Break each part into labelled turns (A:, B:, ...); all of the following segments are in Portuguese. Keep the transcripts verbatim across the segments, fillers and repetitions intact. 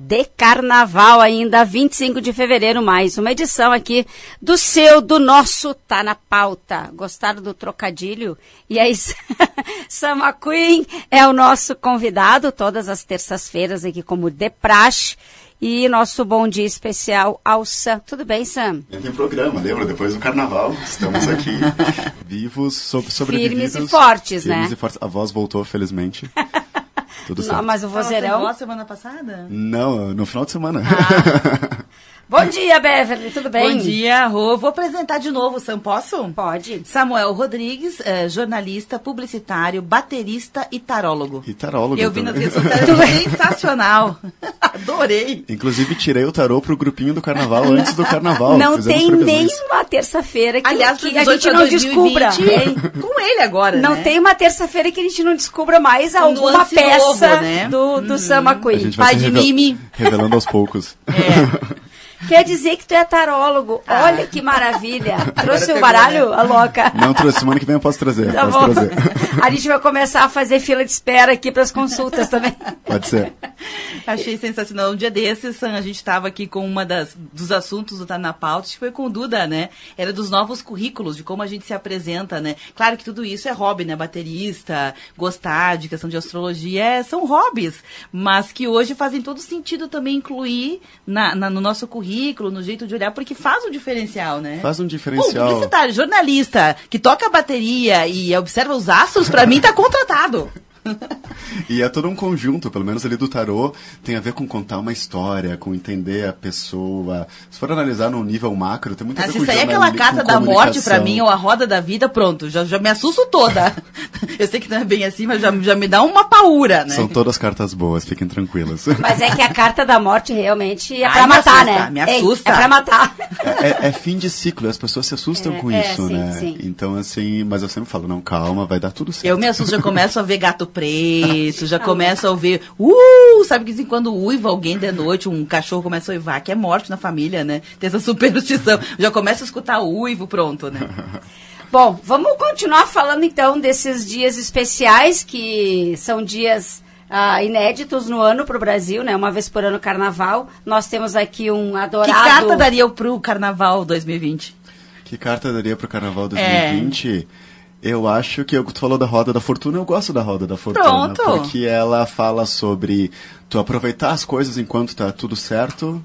A: de carnaval ainda, vinte e cinco de fevereiro, mais uma edição aqui do seu, do nosso Tá na Pauta. Gostaram do trocadilho? E aí, Sam McQueen é o nosso convidado todas as terças-feiras aqui como de praxe. E nosso bom dia especial ao Sam. Tudo bem, Sam?
B: Tem programa, lembra? Depois do carnaval, estamos aqui, vivos, sobre, sobrevividos.
A: Firmes e fortes,
B: firmes
A: né?
B: Firmes e fortes. A voz voltou, felizmente. Tudo certo.
A: Não, mas o vozeirão...
C: Você semana passada?
B: Não, no final de semana.
C: Ah.
A: Bom dia, Beverly, tudo bem?
C: Bom dia, Rô. Vou apresentar de novo, Sam, posso?
A: Pode.
C: Samuel Rodrigues, é, jornalista, publicitário, baterista e tarólogo.
B: E tarólogo
C: Eu vi
B: também.
C: nas redes sociais, sensacional. Adorei.
B: Inclusive, tirei o tarô pro grupinho do carnaval antes do carnaval.
A: Não
B: Fizemos
A: tem
B: previsões.
A: nenhuma terça-feira que,
C: Aliás,
A: que a gente não descubra.
C: Com ele agora,
A: Não
C: né?
A: tem uma terça-feira que a gente não descubra mais alguma
C: nuance
A: peça
C: novo, né?
A: do, do
C: Uhum.
A: Sam
B: A
A: McQueen.
B: gente vai
C: Pai
B: se
C: de
B: revel-
C: mime.
B: revelando aos poucos.
C: É.
A: Quer dizer que tu é tarólogo.
C: Ah.
A: Olha que maravilha. Trouxe o
C: pegou,
A: baralho,
C: né?
A: a louca?
B: Não trouxe, semana que vem eu posso trazer.
A: Tá
B: posso
A: bom.
B: trazer.
A: A gente vai começar a fazer fila de espera aqui para as consultas também.
B: Pode ser.
C: Achei sensacional. Um dia desses, Sam, a gente estava aqui com uma das dos assuntos do Tá na Pauta, acho que foi com o Duda, né? Era dos novos currículos, de como a gente se apresenta, né? Claro que tudo isso é hobby, né? Baterista, gostar de questão de astrologia, é, são hobbies, mas que hoje fazem todo sentido também incluir na, na- no nosso currículo, no jeito de olhar, porque faz um diferencial, né?
B: Faz um
C: Bom,
B: diferencial.
C: publicitário, jornalista, que toca bateria e observa os astros, pra mim tá contratado.
B: E é todo um conjunto, pelo menos ali do tarô, tem a ver com contar uma história, com entender a pessoa. Se for analisar num nível macro, tem muito a
C: Ah,
B: ver
C: se
B: com
C: sair aquela
B: jornali-
C: carta
B: com
C: da morte pra
B: comunicação.
C: mim, ou a roda da vida, pronto, já, já me assusto toda. Eu sei que não é bem assim, mas já, já me dá uma paura, né?
B: São todas cartas boas, fiquem tranquilas.
A: Mas é que a carta da morte realmente é
C: Ai,
A: pra
C: me
A: matar,
C: assusta,
A: né?
C: me
A: É-
C: assusta.
A: É, pra matar.
B: É, é fim de ciclo, as pessoas se assustam
A: É,
B: com
A: é,
B: isso,
A: sim,
B: né?
A: sim.
B: Então, assim, mas eu sempre falo, não, calma, vai dar tudo certo.
C: Eu me assusto, já começo a ver gato preto, já começo a ouvir, uh, sabe que assim, quando uiva alguém de noite, um cachorro começa a uivar, que é morte na família, né? Tem essa superstição. Já começo a escutar o uivo, pronto, né?
A: Bom, vamos continuar falando então desses dias especiais, que são dias ah, inéditos no ano para o Brasil, né? Uma vez por ano carnaval. Nós temos aqui um adorado...
C: Que carta daria pro Carnaval dois mil e vinte?
B: Que carta daria pro Carnaval
C: É.
B: dois mil e vinte? Eu acho que, tu falou da Roda da Fortuna, eu gosto da Roda da Fortuna.
C: Pronto.
B: Porque ela fala sobre tu aproveitar as coisas enquanto tá tudo certo.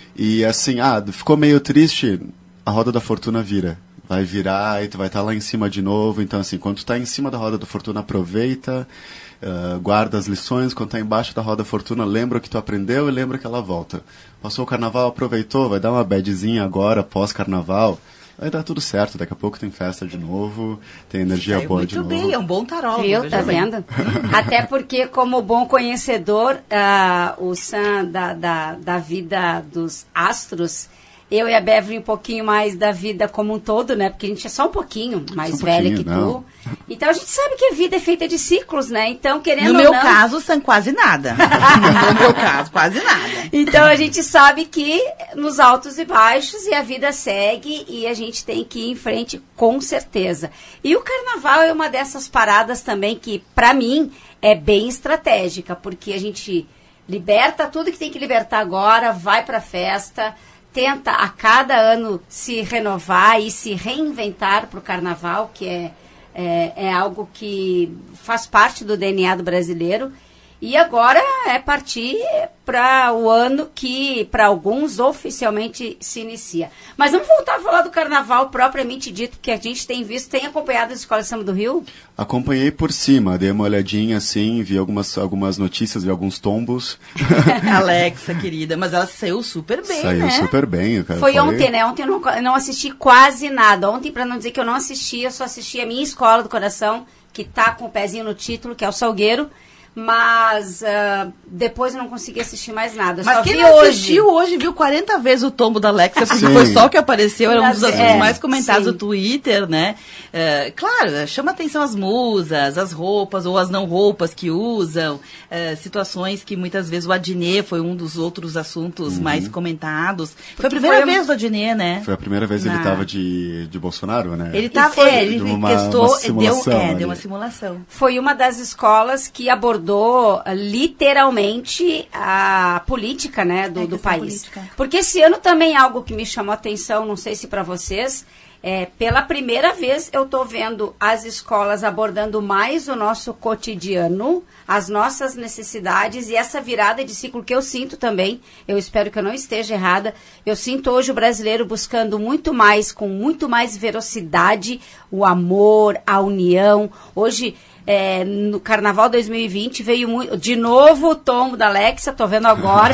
B: E assim, ah, ficou meio triste, a Roda da Fortuna vira. Vai virar e tu vai estar lá em cima de novo. Então, assim, quando tu tá em cima da Roda da Fortuna, aproveita, uh, guarda as lições. Quando tá embaixo da Roda da Fortuna, lembra o que tu aprendeu e lembra que ela volta. Passou o Carnaval, aproveitou, vai dar uma badzinha agora, pós-Carnaval. Vai dar tudo certo, daqui a pouco tem festa de novo, tem energia
C: Saiu
B: boa
C: muito
B: de novo.
C: bem, é um bom tarólogo.
A: Viu?
C: veja
A: Tá
C: bem.
A: vendo? Até porque, como bom conhecedor, ah, o Sam da, da, da vida dos astros, eu e a Beverly um pouquinho mais da vida como um todo, né? Porque a gente é só um pouquinho mais
B: Só um
A: velha
B: pouquinho,
A: que
B: não.
A: tu. Então a gente sabe que a vida é feita de ciclos, né? Então, querendo
C: No
A: ou
C: meu
A: não...
C: caso, são quase nada. No meu caso, quase nada.
A: Então a gente sabe que nos altos e baixos e a vida segue e a gente tem que ir em frente com certeza. E o carnaval é uma dessas paradas também que, pra mim, é bem estratégica, porque a gente liberta tudo que tem que libertar agora, vai pra festa, tenta a cada ano se renovar e se reinventar pro carnaval, que é, é, é algo que faz parte do D N A do brasileiro. E agora é partir para o ano que, para alguns, oficialmente se inicia. Mas vamos voltar a falar do carnaval propriamente dito, que a gente tem visto, tem acompanhado a Escola de Samba do Rio?
B: Acompanhei por cima, dei uma olhadinha assim, vi algumas, algumas notícias, vi alguns tombos.
C: Alexa, querida, mas ela saiu super bem,
B: Saiu
C: né?
B: super bem. Cara,
A: Foi
B: falei-
A: ontem, né? Ontem eu não, eu não assisti quase nada. Ontem, para não dizer que eu não assisti, eu só assisti a minha Escola do Coração, que tá com o pezinho no título, que é o Salgueiro. Mas ah, depois eu não consegui assistir mais nada. Eu
C: Mas
A: só
C: quem
A: vi
C: não
A: hoje.
C: assistiu hoje viu quarenta vezes o tombo da Alexa, porque
B: Sim.
C: foi só o que apareceu, era um dos
A: É,
C: assuntos mais comentados
A: sim.
C: do Twitter, né? É, claro, chama atenção as musas, as roupas ou as não roupas que usam, é, situações que muitas vezes o Adnet foi um dos outros assuntos
B: Uhum.
C: mais comentados. Foi a primeira
A: foi um-
C: vez do Adnet, né?
B: Foi a primeira vez que ele
C: Na-
B: estava de, de Bolsonaro, né?
C: Ele tava,
A: foi
C: é, ele
B: de uma-
C: testou,
B: uma
C: deu,
B: simulação
C: é,
B: ali.
C: deu uma simulação.
A: Foi uma das escolas que abordou abordou literalmente a política, né, do,
C: É,
A: do
C: questão
A: país.
C: política.
A: Porque esse ano também algo que me chamou a atenção, não sei se para vocês, é, pela primeira vez eu estou vendo as escolas abordando mais o nosso cotidiano, as nossas necessidades e essa virada de ciclo que eu sinto também, eu espero que eu não esteja errada, eu sinto hoje o brasileiro buscando muito mais, com muito mais velocidade, o amor, a união. Hoje, é, no Carnaval dois mil e vinte, veio muito, de novo o tombo da Alexa, tô vendo agora,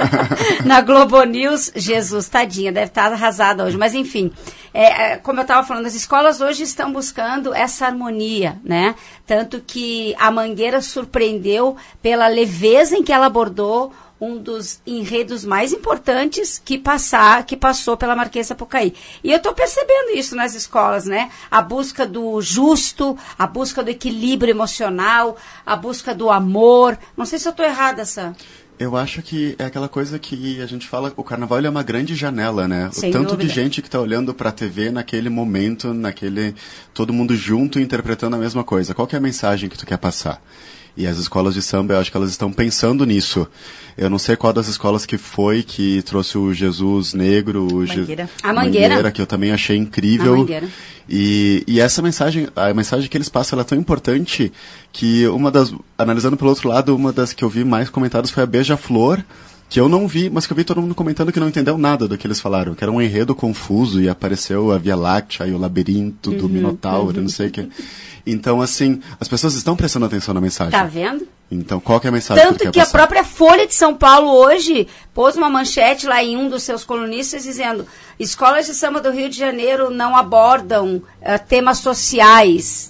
A: na Globo News. Jesus, tadinha, deve estar arrasada hoje, mas enfim, é, como eu estava falando, as escolas hoje estão buscando essa harmonia, né? Tanto que a Mangueira surpreendeu pela leveza em que ela abordou um dos enredos mais importantes que, passar, que passou pela Marquês de Sapucaí. E eu estou percebendo isso nas escolas, né? A busca do justo, a busca do equilíbrio emocional, a busca do amor. Não sei se eu estou errada, Sam.
B: Eu acho que é aquela coisa que a gente fala, o carnaval ele é uma grande janela, né?
A: Sem
B: o tanto
A: dúvida.
B: de gente que está olhando para a T V naquele momento, naquele todo mundo junto interpretando a mesma coisa. Qual que é a mensagem que tu quer passar? E as escolas de samba, eu acho que elas estão pensando nisso. Eu não sei qual das escolas que foi que trouxe o Jesus Negro, o
C: Mangueira.
B: Je...
A: A Mangueira.
B: Mangueira, que eu também achei incrível.
A: A Mangueira.
B: E, e essa mensagem, a mensagem que eles passam, ela é tão importante que uma das, analisando pelo outro lado, uma das que eu vi mais comentadas foi a Beija-Flor, que eu não vi, mas que eu vi todo mundo comentando que não entendeu nada do que eles falaram, que era um enredo confuso e apareceu a Via Láctea e o labirinto do
A: Uhum,
B: Minotauro,
A: uhum.
B: não sei o que. Então, assim, as pessoas estão prestando atenção na mensagem.
A: Tá vendo?
B: Então, qual que é a mensagem que tu
A: Tanto
B: quer
A: que a
B: passar?
A: própria Folha de São Paulo hoje pôs uma manchete lá em um dos seus colunistas dizendo: escolas de samba do Rio de Janeiro não abordam uh, temas sociais,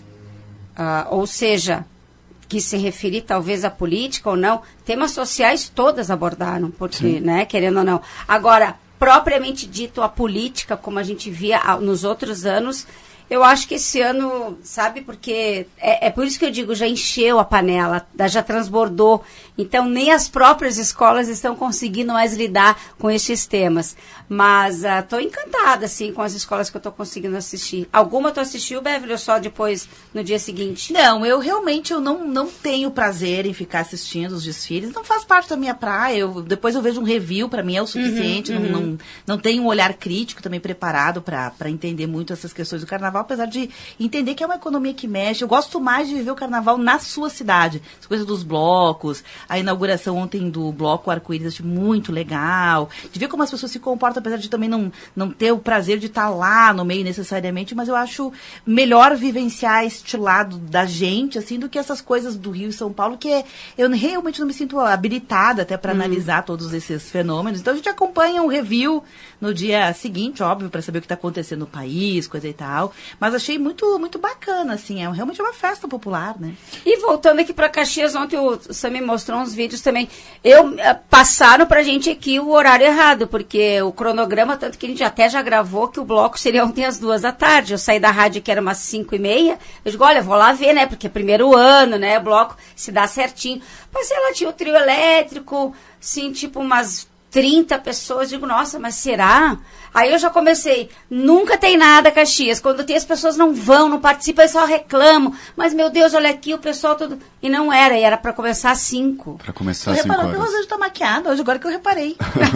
A: uh, ou seja, que se referir talvez à política ou não, temas sociais todas abordaram, porque, né, querendo ou não. Agora, propriamente dito, a política, como a gente via ah, nos outros anos, eu acho que esse ano, sabe, porque é, é por isso que eu digo, já encheu a panela, já transbordou. Então, nem as próprias escolas estão conseguindo mais lidar com esses temas. Mas estou uh, encantada, assim, com as escolas que eu estou conseguindo assistir. Alguma tu assistiu, Beverly, ou só depois, no dia seguinte?
C: Não, eu realmente eu não, não tenho prazer em ficar assistindo os desfiles. Não faz parte da minha praia. Eu, depois eu vejo um review, para mim é o suficiente.
A: Uhum,
C: não,
A: uhum.
C: não, não tenho um olhar crítico também preparado para entender muito essas questões do carnaval, apesar de entender que é uma economia que mexe. Eu gosto mais de viver o carnaval na sua cidade. As coisas dos blocos, a inauguração ontem do bloco Arco-Íris, achei muito legal. De ver como as pessoas se comportam, apesar de também não, não ter o prazer de estar lá no meio necessariamente, mas eu acho melhor vivenciar este lado da gente, assim, do que essas coisas do Rio e São Paulo, que é, eu realmente não me sinto habilitada até para hum. analisar todos esses fenômenos. Então a gente acompanha um review no dia seguinte, óbvio, para saber o que está acontecendo no país, coisa e tal. Mas achei muito, muito bacana, assim, é realmente uma festa popular, né?
A: E voltando aqui para Caxias, ontem o Sam me mostrou uns vídeos também. Eu, passaram pra gente aqui o horário errado, porque o cronograma, tanto que a gente até já gravou que o bloco seria ontem às duas da tarde. Eu saí da rádio que era umas cinco e meia. Eu digo, olha, vou lá ver, né? Porque é primeiro ano, né? O bloco se dá certinho. Passei lá, tinha o trio elétrico, assim, tipo umas trinta pessoas. Digo, nossa, mas será? Aí eu já comecei, nunca tem nada, Caxias. Quando tem, as pessoas não vão, não participam, eles só reclamam. Mas, meu Deus, olha aqui, o pessoal todo... E não era, e era para começar às cinco.
B: Para começar às
C: cinco
B: horas.
C: Reparou que hoje tá maquiada, hoje agora que eu reparei.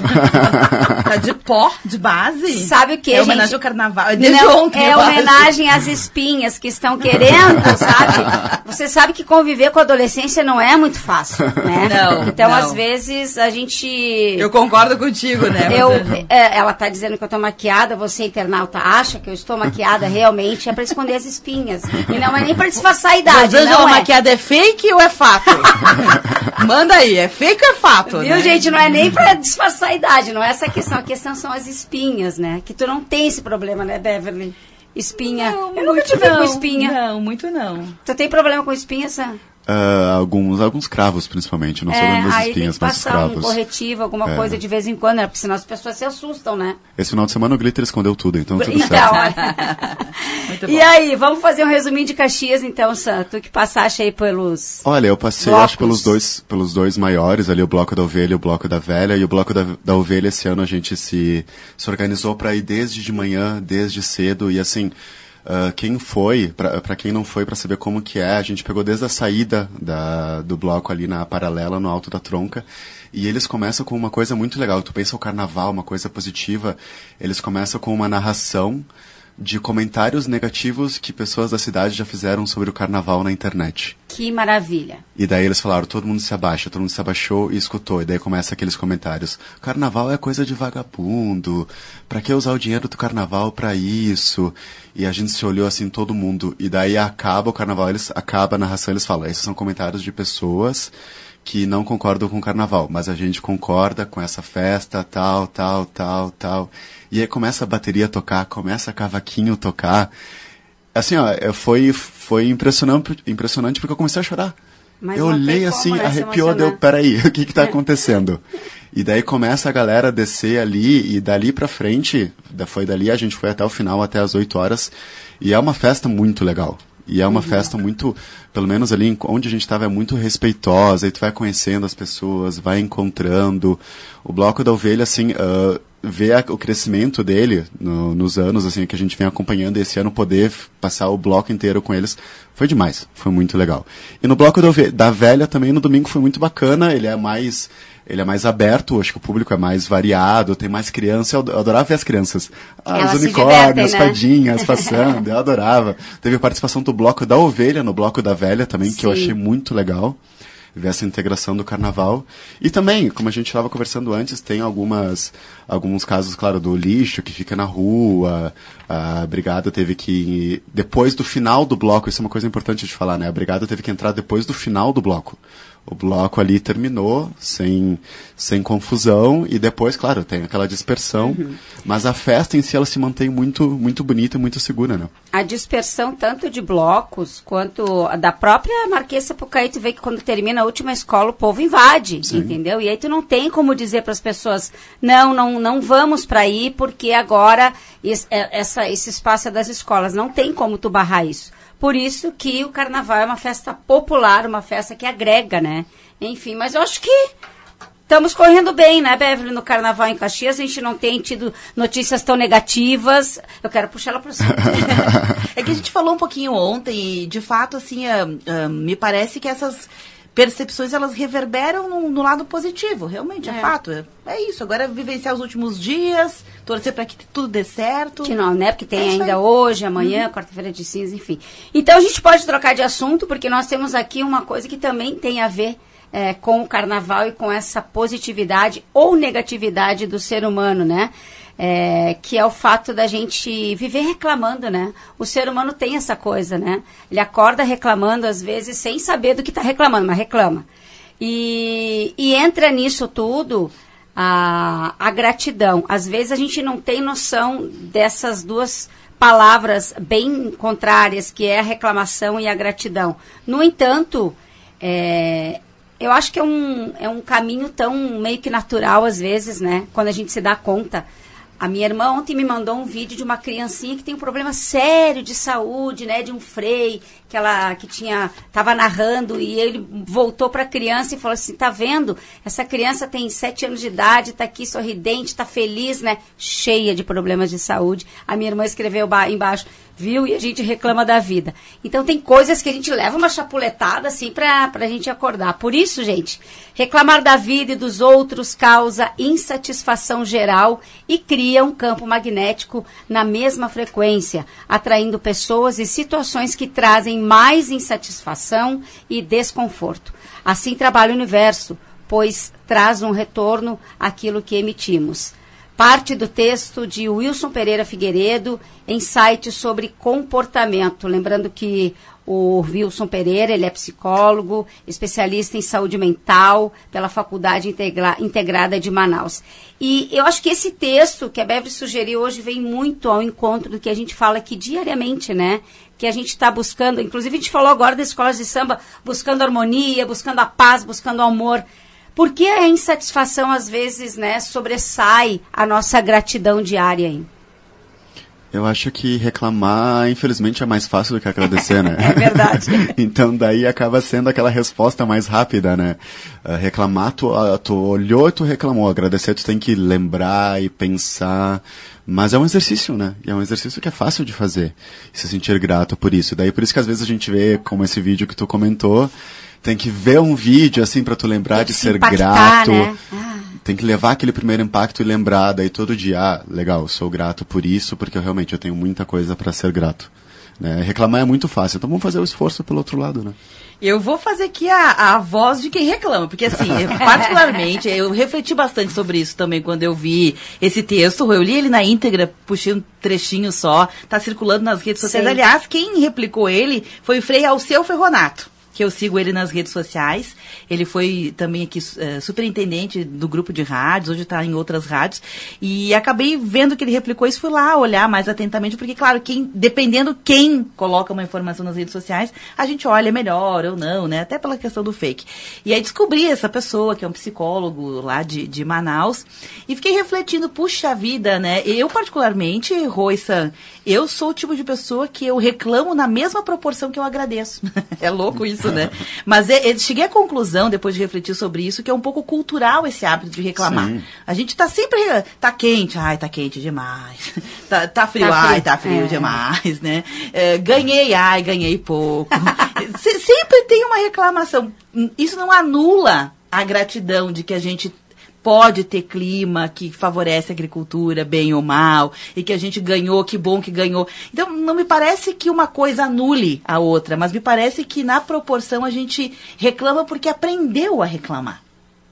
C: Tá de pó, de base.
A: Sabe o que,
C: é
A: gente?
C: homenagem ao carnaval. É desde
A: não,
C: ontem,
A: é homenagem às espinhas que estão querendo, sabe? Você sabe que conviver com a adolescência não é muito fácil, né?
C: Não,
A: Então,
C: não.
A: às vezes, a gente...
C: Eu concordo contigo, né?
A: Eu, é, ela tá dizendo que eu tô maquiada, você, internauta, acha que eu estou maquiada realmente, é para esconder as espinhas. E não é nem para disfarçar a idade,
C: Mas
A: não
C: a
A: é.
C: maquiada é fake ou é fato? Manda aí, é fake ou é fato?
A: Viu,
C: né?
A: gente? Não é nem pra disfarçar a idade, não é essa a questão. A questão são as espinhas, né? Que tu não tem esse problema, né, Beverly? Espinha.
C: Não,
A: eu nunca tive com espinha.
C: Não, muito não.
A: Tu tem problema com espinha, Sam?
B: Uh, alguns, alguns cravos, principalmente. Não sou
A: É,
B: das
A: aí
B: espinhas,
A: tem
B: mas
A: que
B: os
A: passar um
B: cravos.
A: corretivo, alguma
B: É.
A: coisa de vez em quando, né? Porque senão as pessoas se assustam, né?
B: Esse final de semana o Glitter escondeu tudo, então tudo
A: Então,
B: certo.
A: olha.
C: Muito bom.
A: E aí, vamos fazer um resuminho de Caxias, então, Sam? Tu que passaste aí pelos...
B: Olha, eu passei,
A: blocos.
B: acho, pelos dois, pelos dois maiores ali, o Bloco da Ovelha e o Bloco da Velha. E o Bloco da, da Ovelha, esse ano, a gente se, se organizou para ir desde de manhã, desde cedo. E assim, Uh, quem foi, para quem não foi, para saber como que é, a gente pegou desde a saída da, do bloco ali na Paralela, no Alto da Tronca, e eles começam com uma coisa muito legal. Tu pensa o carnaval, uma coisa positiva, eles começam com uma narração de comentários negativos que pessoas da cidade já fizeram sobre o carnaval na internet.
A: Que maravilha.
B: E daí eles falaram, todo mundo se abaixa, todo mundo se abaixou e escutou. E daí começa aqueles comentários. Carnaval é coisa de vagabundo. Pra que usar o dinheiro do carnaval pra isso? E a gente se olhou assim, todo mundo. E daí acaba o carnaval, eles, acaba a narração, eles falam, esses são comentários de pessoas que não concordam com o carnaval, mas a gente concorda com essa festa, tal, tal, tal, tal. E aí começa a bateria a tocar, começa a cavaquinho tocar. Assim, ó, foi, foi impressionante, impressionante porque eu comecei a chorar.
A: Mas
B: eu olhei assim,
A: como, né,
B: arrepiou, deu, peraí, o que que tá acontecendo? E daí começa a galera a descer ali, e dali pra frente, foi dali, a gente foi até o final, até as oito horas, e é uma festa muito legal. E é uma uhum. festa muito, pelo menos ali onde a gente estava, é muito respeitosa, e tu vai conhecendo as pessoas, vai encontrando. O Bloco da Ovelha, assim, uh, ver a, o crescimento dele no, nos anos, assim, que a gente vem acompanhando, e esse ano poder passar o bloco inteiro com eles, foi demais, foi muito legal. E no Bloco da, Ovelha, da Velha também, no domingo, foi muito bacana, ele é mais... Ele é mais aberto, acho que o público é mais variado, tem mais criança, eu adorava ver as crianças. Ah, os unicórnios, as né? fadinhas passando, eu adorava. Teve a participação do Bloco da Ovelha, no Bloco da Velha também, Sim. que eu achei muito legal, ver essa integração do carnaval. E também, como a gente estava conversando antes, tem algumas, alguns casos, claro, do lixo que fica na rua, a Brigada teve que, depois do final do bloco, isso é uma coisa importante de falar, né? A Brigada teve que entrar depois do final do bloco. O bloco ali terminou sem, sem confusão e depois, claro, tem aquela dispersão, uhum. mas a festa em si ela se mantém muito, muito bonita e muito segura, né?
A: A dispersão tanto de blocos quanto da própria Marquês de Sapucaí, tu vê que quando termina a última escola o povo invade, Sim. entendeu? E aí tu não tem como dizer para as pessoas, não, não, não vamos para aí porque agora esse, essa, esse espaço é das escolas, não tem como tu barrar isso. Por isso que o carnaval é uma festa popular, uma festa que agrega, né? Enfim, mas eu acho que estamos correndo bem, né, Beverly, no carnaval em Caxias. A gente não tem tido notícias tão negativas. Eu quero puxar ela para o centro.
C: É que a gente falou um pouquinho ontem e, de fato, assim, uh, uh, me parece que essas percepções, elas reverberam no, no lado positivo. Realmente, é, é fato. É, é isso. Agora, vivenciar os últimos dias, torcer para que tudo dê certo.
A: Que não, né? Porque tem é ainda hoje, amanhã, uhum. quarta-feira de cinza, enfim. Então, a gente pode trocar de assunto, porque nós temos aqui uma coisa que também tem a ver é, com o carnaval e com essa positividade ou negatividade do ser humano, né? É, que é o fato da gente viver reclamando, né? O ser humano tem essa coisa, né? Ele acorda reclamando, às vezes, sem saber do que está reclamando, mas reclama. E, e entra nisso tudo a, a gratidão. Às vezes a gente não tem noção dessas duas palavras bem contrárias, que é a reclamação e a gratidão. No entanto, é, eu acho que é um, é um caminho tão meio que natural, às vezes, né? Quando a gente se dá conta. A minha irmã ontem me mandou um vídeo de uma criancinha que tem um problema sério de saúde, né, de um frei, que ela que tinha estava narrando, e ele voltou para a criança e falou assim, tá vendo? Essa criança tem sete anos de idade, tá aqui sorridente, tá feliz, né, cheia de problemas de saúde. A minha irmã escreveu embaixo, viu? E a gente reclama da vida. Então tem coisas que a gente leva uma chapuletada assim para pra gente acordar. Por isso, gente, reclamar da vida e dos outros causa insatisfação geral e cria um campo magnético na mesma frequência, atraindo pessoas e situações que trazem mais insatisfação e desconforto. Assim trabalha o universo, pois traz um retorno àquilo que emitimos. Parte do texto de Wilson Pereira Figueiredo, em site sobre comportamento. Lembrando que o Wilson Pereira, ele é psicólogo, especialista em saúde mental, pela Faculdade Integra- Integrada de Manaus. E eu acho que esse texto que a Beverly sugeriu hoje vem muito ao encontro do que a gente fala aqui diariamente, né? Que a gente está buscando, inclusive a gente falou agora das escolas de samba, buscando harmonia, buscando a paz, buscando o amor. Por que a insatisfação, às vezes, né, sobressai a nossa gratidão diária? Hein?
B: Eu acho que reclamar, infelizmente, é mais fácil do que agradecer, né?
A: É verdade.
B: Então, daí acaba sendo aquela resposta mais rápida, né? Uh, reclamar, tu, uh, tu olhou e tu reclamou. Agradecer, tu tem que lembrar e pensar. Mas é um exercício, né? E é um exercício que é fácil de fazer. E se sentir grato por isso. Daí, por isso que às vezes a gente vê, como esse vídeo que tu comentou, tem que ver um vídeo, assim, pra tu lembrar de ser
A: impactar,
B: grato.
A: Né? Ah.
B: Tem que levar aquele primeiro impacto e lembrar, daí todo dia, ah, legal, sou grato por isso, porque eu realmente eu tenho muita coisa para ser grato. Né? Reclamar é muito fácil, então vamos fazer o esforço pelo outro lado, né?
C: Eu vou fazer aqui a, a voz de quem reclama, porque assim, eu, particularmente, eu refleti bastante sobre isso também quando eu vi esse texto, eu li ele na íntegra, puxei um trechinho só, tá circulando nas redes sociais.
A: Sim.
C: Aliás, quem replicou ele foi o Frei Alceu Ferronato, que eu sigo ele nas redes sociais. Ele foi também aqui uh, superintendente do grupo de rádios, hoje está em outras rádios, e acabei vendo que ele replicou isso, fui lá olhar mais atentamente, porque, claro, quem, dependendo quem coloca uma informação nas redes sociais, a gente olha melhor ou não, né, até pela questão do fake. E aí descobri essa pessoa, que é um psicólogo lá de, de Manaus, e fiquei refletindo, puxa vida, né, eu particularmente, Roissa, eu sou o tipo de pessoa que eu reclamo na mesma proporção que eu agradeço. É louco isso, né? Mas é, é, cheguei à conclusão, depois de refletir sobre isso, que é um pouco cultural esse hábito de reclamar. Sim. A gente tá sempre... Tá quente, ai, tá quente demais. Tá, tá frio, tá ai, frio. tá frio é. demais, né? É, ganhei, ai, ganhei pouco. Sempre tem uma reclamação. Isso não anula a gratidão de que a gente pode ter clima que favorece a agricultura, bem ou mal, e que a gente ganhou, que bom que ganhou. Então, não me parece que uma coisa anule a outra, mas me parece que na proporção a gente reclama porque aprendeu a reclamar.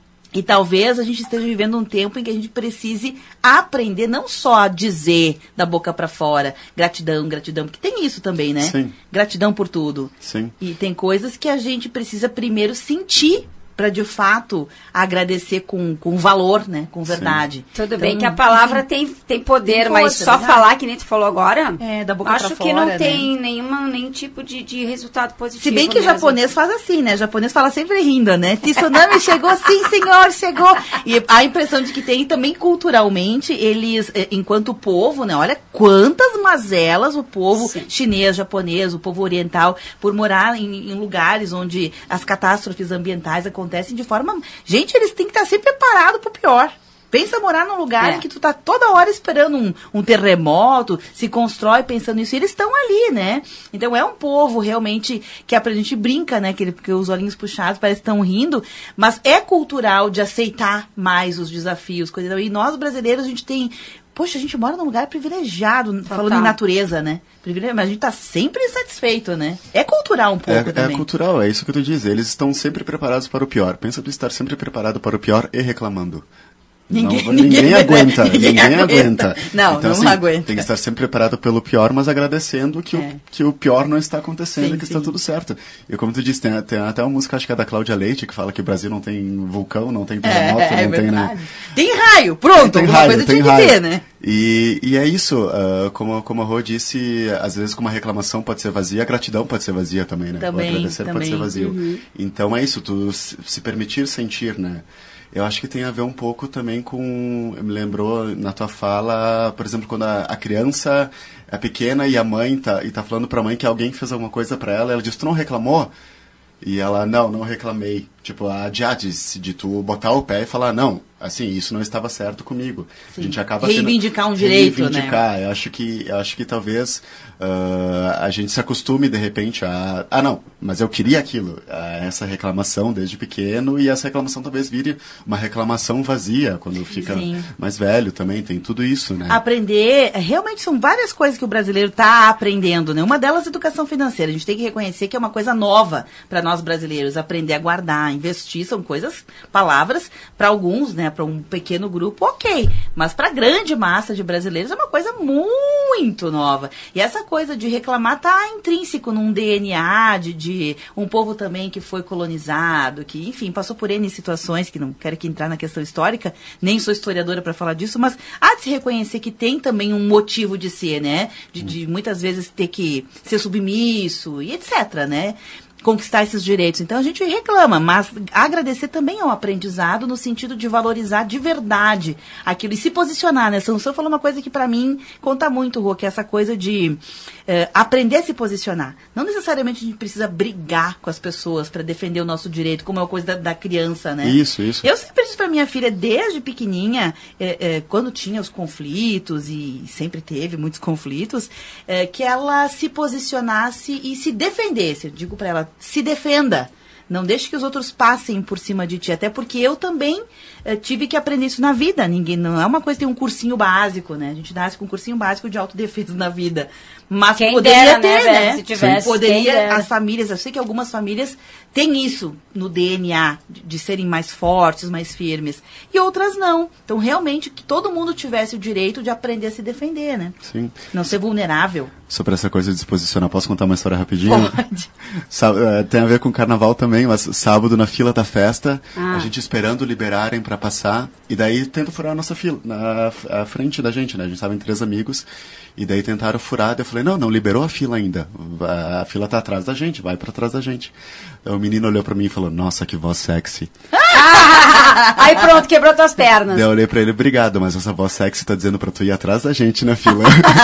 C: E talvez a gente esteja vivendo um tempo em que a gente precise aprender não só a dizer da boca para fora, gratidão, gratidão, porque tem isso também, né?
B: Sim.
C: Gratidão por tudo.
B: Sim.
C: E tem coisas que a gente precisa primeiro sentir para, de fato, agradecer com, com valor, né? Com verdade.
A: Sim. Tudo
C: então,
A: bem que a palavra tem, tem poder, tem mas força, só verdade? Falar, que nem tu falou agora,
C: é, da boca
A: acho
C: pra
A: que
C: fora,
A: não
C: né?
A: tem nenhuma, nenhum tipo de, de resultado positivo.
C: Se bem que
A: mesmo.
C: O japonês faz assim, né? O japonês fala sempre rindo, né? Tsunami chegou, sim, senhor, chegou. E a impressão de que tem também culturalmente, eles, enquanto povo, né? Olha quantas mazelas o povo sim. chinês, japonês, o povo oriental, por morar em, em lugares onde as catástrofes ambientais acontecem de forma... Gente, eles têm que estar sempre preparados para o pior. Pensa morar num lugar é. em que tu tá toda hora esperando um, um terremoto, se constrói pensando nisso, e eles estão ali, né? Então é um povo realmente que a gente brinca, né? Que, porque os olhinhos puxados parece que estão rindo, mas é cultural de aceitar mais os desafios, coisa. E nós brasileiros, a gente tem... Poxa, a gente mora num lugar privilegiado, Total. falando em natureza, né? Privilegi... Mas a gente tá sempre insatisfeito, né? É cultural um pouco
B: é,
C: também.
B: É cultural, é isso que tu diz. Eles estão sempre preparados para o pior. Pensa tu estar sempre preparado para o pior e reclamando.
C: Ninguém,
B: não, ninguém, ninguém aguenta, ninguém, ninguém aguenta. aguenta.
C: Não,
B: então,
C: não
B: assim,
C: aguenta.
B: Tem que estar sempre preparado pelo pior, mas agradecendo que, é. o, que o pior não está acontecendo
C: sim,
B: e que
C: sim.
B: está tudo certo. E como tu disse, tem, tem até uma música, acho que é da Cláudia Leite, que fala que o Brasil não tem vulcão, não tem terremoto,
C: é,
B: não
C: é
B: tem, né?
C: Tem raio, pronto,
B: tem
C: alguma
B: raio,
C: coisa
B: tem
C: tinha
B: raio.
C: que ter, né?
B: E, e é isso, uh, como, como a Rô disse, às vezes com uma reclamação pode ser vazia, a gratidão pode ser vazia também, né?
C: Também,
B: o agradecer
C: também.
B: pode ser vazio.
C: Uhum.
B: Então é isso, tu se, se permitir sentir, né? Eu acho que tem a ver um pouco também com... Me lembrou na tua fala, por exemplo, quando a, a criança é pequena e a mãe tá, e tá falando pra mãe que alguém fez alguma coisa pra ela, ela diz, tu não reclamou? E ela, não, não reclamei. Tipo, a diátese de tu botar o pé e falar, não, assim, isso não estava certo comigo.
C: Sim.
B: A gente acaba
C: reivindicar
B: tendo,
C: um direito,
B: reivindicar.
C: né?
B: Eu acho que, eu acho que talvez uh, a gente se acostume, de repente, a... Ah, não, mas eu queria aquilo. A essa reclamação desde pequeno, e essa reclamação talvez vire uma reclamação vazia quando fica Sim. mais velho também. Tem tudo isso, né?
C: Aprender, realmente são várias coisas que o brasileiro está aprendendo, né? Uma delas é educação financeira. A gente tem que reconhecer que é uma coisa nova para nós brasileiros. Aprender a guardar, investir, são coisas, palavras, para alguns, né? Para um pequeno grupo, ok. Mas para a grande massa de brasileiros é uma coisa muito nova. E essa coisa de reclamar está intrínseco num D N A de, de um povo também que foi colonizado, que, enfim, passou por N situações, que não quero aqui entrar na questão histórica, nem sou historiadora para falar disso, mas há de se reconhecer que tem também um motivo de ser, né? De, de muitas vezes ter que ser submisso e etcétera, né? conquistar esses direitos. Então a gente reclama, mas agradecer também é um aprendizado no sentido de valorizar de verdade aquilo e se posicionar, né? Sansão falou uma coisa que para mim conta muito, Rô, que é essa coisa de eh, aprender a se posicionar. Não necessariamente a gente precisa brigar com as pessoas para defender o nosso direito, como é uma coisa da, da criança, né?
B: Isso, isso.
C: Eu sempre disse para minha filha, desde pequenininha, eh, eh, quando tinha os conflitos, e sempre teve muitos conflitos, eh, que ela se posicionasse e se defendesse. Eu digo para ela, se defenda. Não deixe que os outros passem por cima de ti. Até porque eu também eh, tive que aprender isso na vida. Ninguém, não é uma coisa que tem um cursinho básico, né? A gente nasce com um cursinho básico de autodefesa na vida. Mas
A: quem
C: poderia
A: dera,
C: ter,
A: né?
C: né?
A: Se tivesse,
C: poderia, as famílias, eu sei que algumas famílias têm isso no D N A, de, de serem mais fortes, mais firmes. E outras não. Então, realmente, que todo mundo tivesse o direito de aprender a se defender, né?
B: Sim.
C: Não ser vulnerável.
B: Sobre essa coisa de se posicionar, posso contar uma história rapidinho?
C: Pode.
B: Sá- tem a ver com carnaval também, mas sábado na fila da festa,
A: Ah.
B: a gente esperando liberarem pra passar, e daí tentam furar a nossa fila, na a frente da gente, né? A gente estava em três amigos, e daí tentaram furar, daí eu falei, não, não liberou a fila ainda, a fila tá atrás da gente, vai pra trás da gente. Aí o menino olhou pra mim e falou, nossa, que voz sexy.
A: Ah, aí pronto, quebrou tuas pernas.
B: Daí eu olhei pra ele, obrigado, mas essa voz sexy tá dizendo pra tu ir atrás da gente na fila.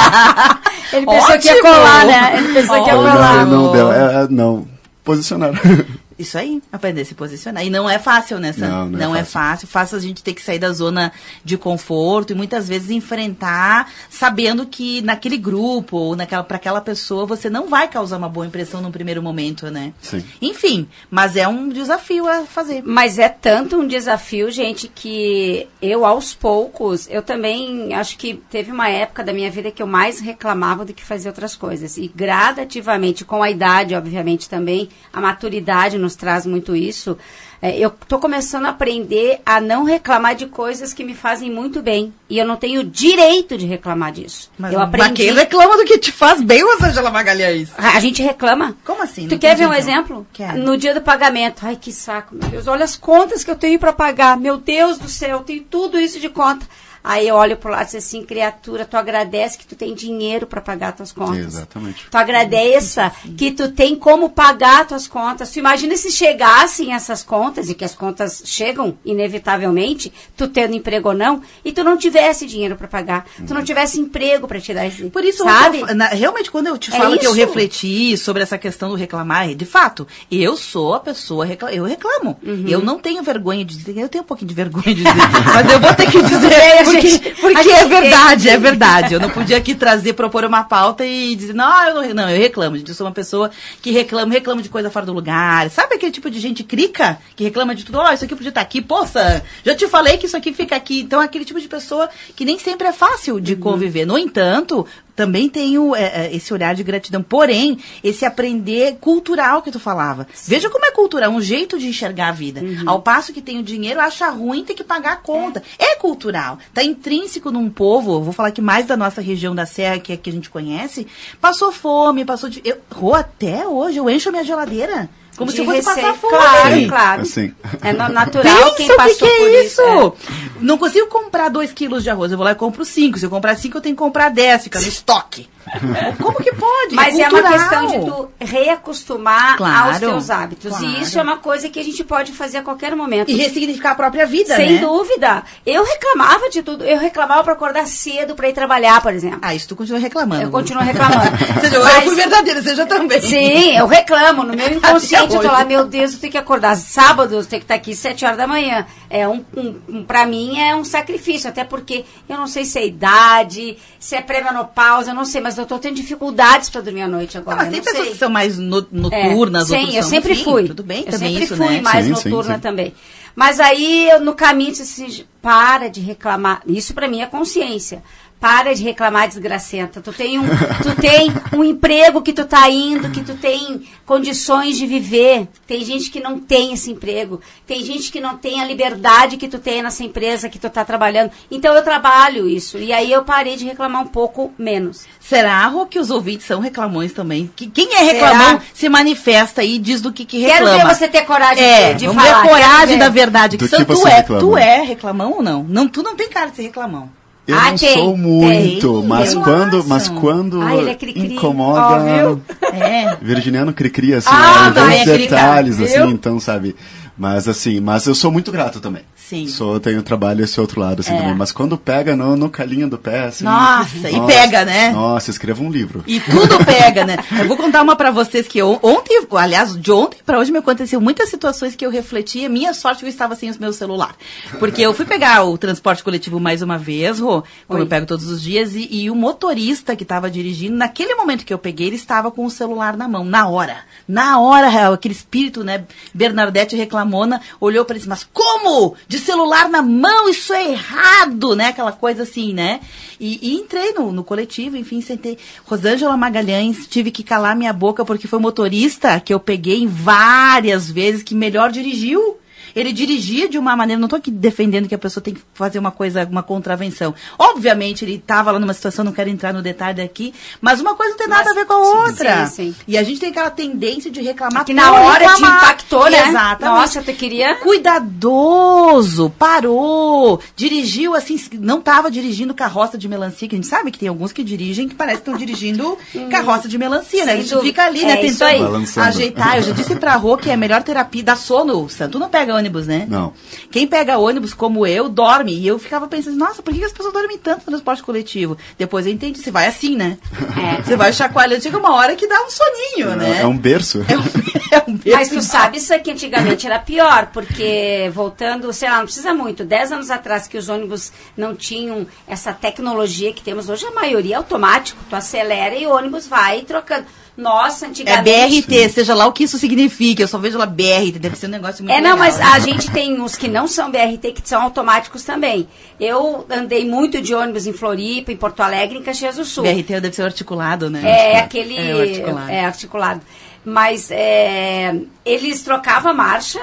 A: Ele pensou
C: Ótimo.
A: que ia colar, né? Ele pensou que ia
C: Ótimo.
A: colar.
B: não, não deu, é, é, não, posicionaram.
C: Isso aí, aprender a se posicionar. E não é fácil, né, Sam?
B: Não, não é
C: é fácil. Fácil a gente ter que sair da zona de conforto e muitas vezes enfrentar sabendo que naquele grupo ou naquela, para aquela pessoa você não vai causar uma boa impressão num primeiro momento, né?
B: Sim.
C: Enfim, mas é um desafio a fazer.
A: Mas é tanto um desafio, gente, que eu, aos poucos, eu também acho que teve uma época da minha vida que eu mais reclamava do que fazia outras coisas. E gradativamente, com a idade, obviamente, também, a maturidade nos traz muito isso. É, eu estou começando a aprender a não reclamar de coisas que me fazem muito bem. E eu não tenho direito de reclamar disso.
C: Mas,
A: eu aprendi.
C: mas quem reclama do que te faz bem, Rosângela Magalhães?
A: A gente reclama.
C: Como assim?
A: Tu
C: Não
A: quer ver
C: entendi,
A: um
C: então.
A: exemplo?
C: Quero.
A: No dia do pagamento. Ai, que saco, meu Deus. Olha as contas que eu tenho para pagar. Meu Deus do céu, eu tenho tudo isso de conta. Aí eu olho pro lado e digo assim, criatura, tu agradece que tu tem dinheiro para pagar tuas contas.
B: Exatamente.
A: Tu agradeça que tu tem como pagar tuas contas. Tu imagina se chegassem essas contas, e que as contas chegam inevitavelmente, tu tendo emprego ou não, e tu não tivesse dinheiro para pagar. Tu não tivesse emprego para te dar esse,
C: Por isso,
A: sabe?
C: eu, na, realmente, quando eu te
A: É
C: falo que eu
A: isso.
C: refleti sobre essa questão do reclamar, de fato, eu sou a pessoa, recla- eu reclamo.
A: Uhum.
C: Eu não tenho vergonha de dizer, eu tenho um pouquinho de vergonha de dizer, mas eu vou ter que dizer,
A: É, a
C: porque,
A: gente-
C: porque
A: a gente
C: é verdade,
A: tem.
C: é verdade. Eu não podia aqui trazer, propor uma pauta e dizer, não, eu não, não, eu reclamo, gente, eu sou uma pessoa que reclama, reclamo de coisa fora do lugar. Sabe aquele tipo de gente crica, que reclama de tudo, ó, oh, isso aqui podia estar aqui, poça, já te falei que isso aqui fica aqui. Então, é aquele tipo de pessoa que nem sempre é fácil de
A: Uhum.
C: conviver. No entanto, também tenho é, é, esse olhar de gratidão. Porém, esse aprender cultural que tu falava. Sim. Veja como é cultural, um jeito de enxergar a vida. Uhum. Ao passo que tem o dinheiro, acha ruim ter que pagar a conta. É, é cultural. Está intrínseco num povo, vou falar aqui mais da nossa região da Serra, que é que a gente conhece, passou fome, passou de... Eu, oh, até hoje, eu encho a minha geladeira. Como
A: De
C: se fosse
A: receita,
C: passar fome.
A: claro,
B: Sim,
A: claro.
B: assim.
A: É no- natural.
C: Pensa
A: Quem
C: o que,
A: passou
C: que é
A: por
C: isso?
A: isso. é.
C: Não consigo comprar dois quilos de arroz. Eu vou lá e compro cinco. Se eu comprar cinco, eu tenho que comprar dez. Fica no estoque. Como que pode?
A: Mas
C: é,
A: é uma
C: cultural.
A: questão de tu reacostumar
C: Claro,
A: aos teus hábitos.
C: claro.
A: E isso é uma coisa que a gente pode fazer a qualquer momento.
C: E ressignificar a própria vida,
A: Sem
C: né?
A: dúvida. Eu reclamava de tudo. Eu reclamava para acordar cedo para ir trabalhar, por exemplo.
C: Ah, isso tu continua reclamando.
A: Eu continuo reclamando.
C: Seja, eu
A: Mas-
C: fui verdadeira, seja também.
A: Sim, eu reclamo. No meu inconsciente,
C: Até
A: eu tô lá,
C: hoje.
A: meu Deus, eu tenho que acordar sábado, eu tenho que estar aqui sete horas da manhã. É um, um, um, pra mim é um sacrifício, até porque eu não sei se é idade, se é pré-menopausa, eu não sei, mas eu tô tendo dificuldades para dormir à noite agora.
C: Ah, mas
A: eu
C: tem
A: não
C: pessoas
A: sei.
C: que são mais no,
A: É,
C: noturnas,
A: sim,
C: outros
A: eu
C: são,
A: sempre
C: enfim,
A: fui.
C: Tudo bem,
A: eu
C: também
A: sempre
C: isso,
A: fui
C: né?
A: mais
B: Sim, sim,
A: noturna
B: sim.
A: também. Mas aí, eu, no caminho, disse assim, para de reclamar. Isso pra mim é consciência. Para de reclamar, desgracenta. Tu tem, um, tu tem um emprego que tu tá indo, que tu tem condições de viver. Tem gente que não tem esse emprego. Tem gente que não tem a liberdade que tu tem nessa empresa que tu tá trabalhando. Então eu trabalho isso. E aí eu parei de reclamar um pouco menos.
C: Será, Rô, que os ouvintes são reclamões também? Que, quem é reclamão
A: Será?
C: se manifesta aí e diz do que, que
A: Quero
C: reclama.
A: ver você ter coragem
C: É,
A: de, de
C: vamos
A: falar.
C: ver a
A: quero
C: coragem
A: ver.
C: da verdade.
B: Do
C: Que,
B: que
C: tu,
B: você
C: é,
B: reclama?
C: tu é reclamão ou não? não? Tu não tem cara de ser reclamão.
B: Eu
A: ah,
B: não
A: tem,
B: sou muito,
A: tem,
B: mas,
A: tem.
B: quando, mas quando
A: ah, ele é cri-cri.
B: incomoda...
A: Ó,
C: É.
B: Virginiano cri-cri, assim,
A: Ah,
B: né?
A: vai,
B: Os
A: é
B: detalhes,
A: cri-cri,
B: assim,
A: viu?
B: então, sabe? Mas, assim, mas eu sou muito grato também.
C: Sim.
B: Sou, tenho trabalho esse outro lado, assim,
A: É.
B: também. Mas quando pega no, no calinho do pé, assim...
C: Nossa, e pega, né?
B: Nossa, escreva um livro.
C: E tudo pega, né? Eu vou contar uma pra vocês que eu, ontem, aliás, de ontem pra hoje me aconteceu muitas situações que eu refletia. Minha sorte eu estava sem o meu celular. Porque eu fui pegar o transporte coletivo mais uma vez, Rô, como
A: Oi.
C: eu pego todos os dias, e, e o motorista que estava dirigindo, naquele momento que eu peguei, ele estava com o celular na mão, na hora. Na hora, aquele espírito, né, Bernadette reclamona, olhou pra ele e disse, mas como? De celular na mão, isso é errado, né? Aquela coisa assim, né? E, e entrei no, no coletivo, enfim, sentei. Rosângela Magalhães, tive que calar minha boca porque foi motorista que eu peguei várias vezes que melhor dirigiu. Ele dirigia de uma maneira, não estou aqui defendendo que a pessoa tem que fazer uma coisa, uma contravenção. Obviamente, ele estava lá numa situação, não quero entrar no detalhe daqui, mas uma coisa não tem nada
A: Mas,
C: a ver com a outra.
A: sim, sim.
C: E a gente tem aquela tendência de reclamar.
A: Que na
C: por
A: hora te
C: reclamar.
A: impactou, né?
C: Exatamente.
A: Nossa, eu te queria...
C: Cuidadoso, parou, dirigiu assim, não estava dirigindo carroça de melancia, que a gente sabe que tem alguns que dirigem que parece que estão dirigindo carroça de melancia, né? A
A: Sem
C: gente
A: dúvida.
C: fica ali,
A: É
C: né,
A: isso aí.
C: tentando
B: Balançando.
C: ajeitar. Eu já disse pra Rô que é a melhor terapia da sono, Santo não pega ônibus, né?
B: Não.
C: Quem pega ônibus como eu, dorme. E eu ficava pensando, nossa, por que que as pessoas dormem tanto no transporte coletivo? Depois eu entendi, você vai assim, né?
A: É.
C: Você vai chacoalhando, chega uma hora que dá um soninho,
B: É,
C: né?
B: é um berço.
C: É um, é um berço.
A: Mas tu sabe isso que antigamente era pior, porque voltando, sei lá, não precisa muito, dez anos atrás que os ônibus não tinham essa tecnologia que temos hoje, a maioria é automático, tu acelera e o ônibus vai trocando. Nossa,
C: É
A: antigamente...
C: B R T, seja lá o que isso signifique. Eu só vejo lá B R T, deve ser um negócio muito
A: É, não,
C: legal,
A: mas
C: né?
A: a gente tem uns que não são B R T, que são automáticos também. Eu andei muito de ônibus em Floripa, em Porto Alegre, em Caxias do Sul.
C: B R T deve ser articulado, né?
A: É, aquele...
C: É, o articulado.
A: É, articulado. Mas é, eles trocavam a marcha...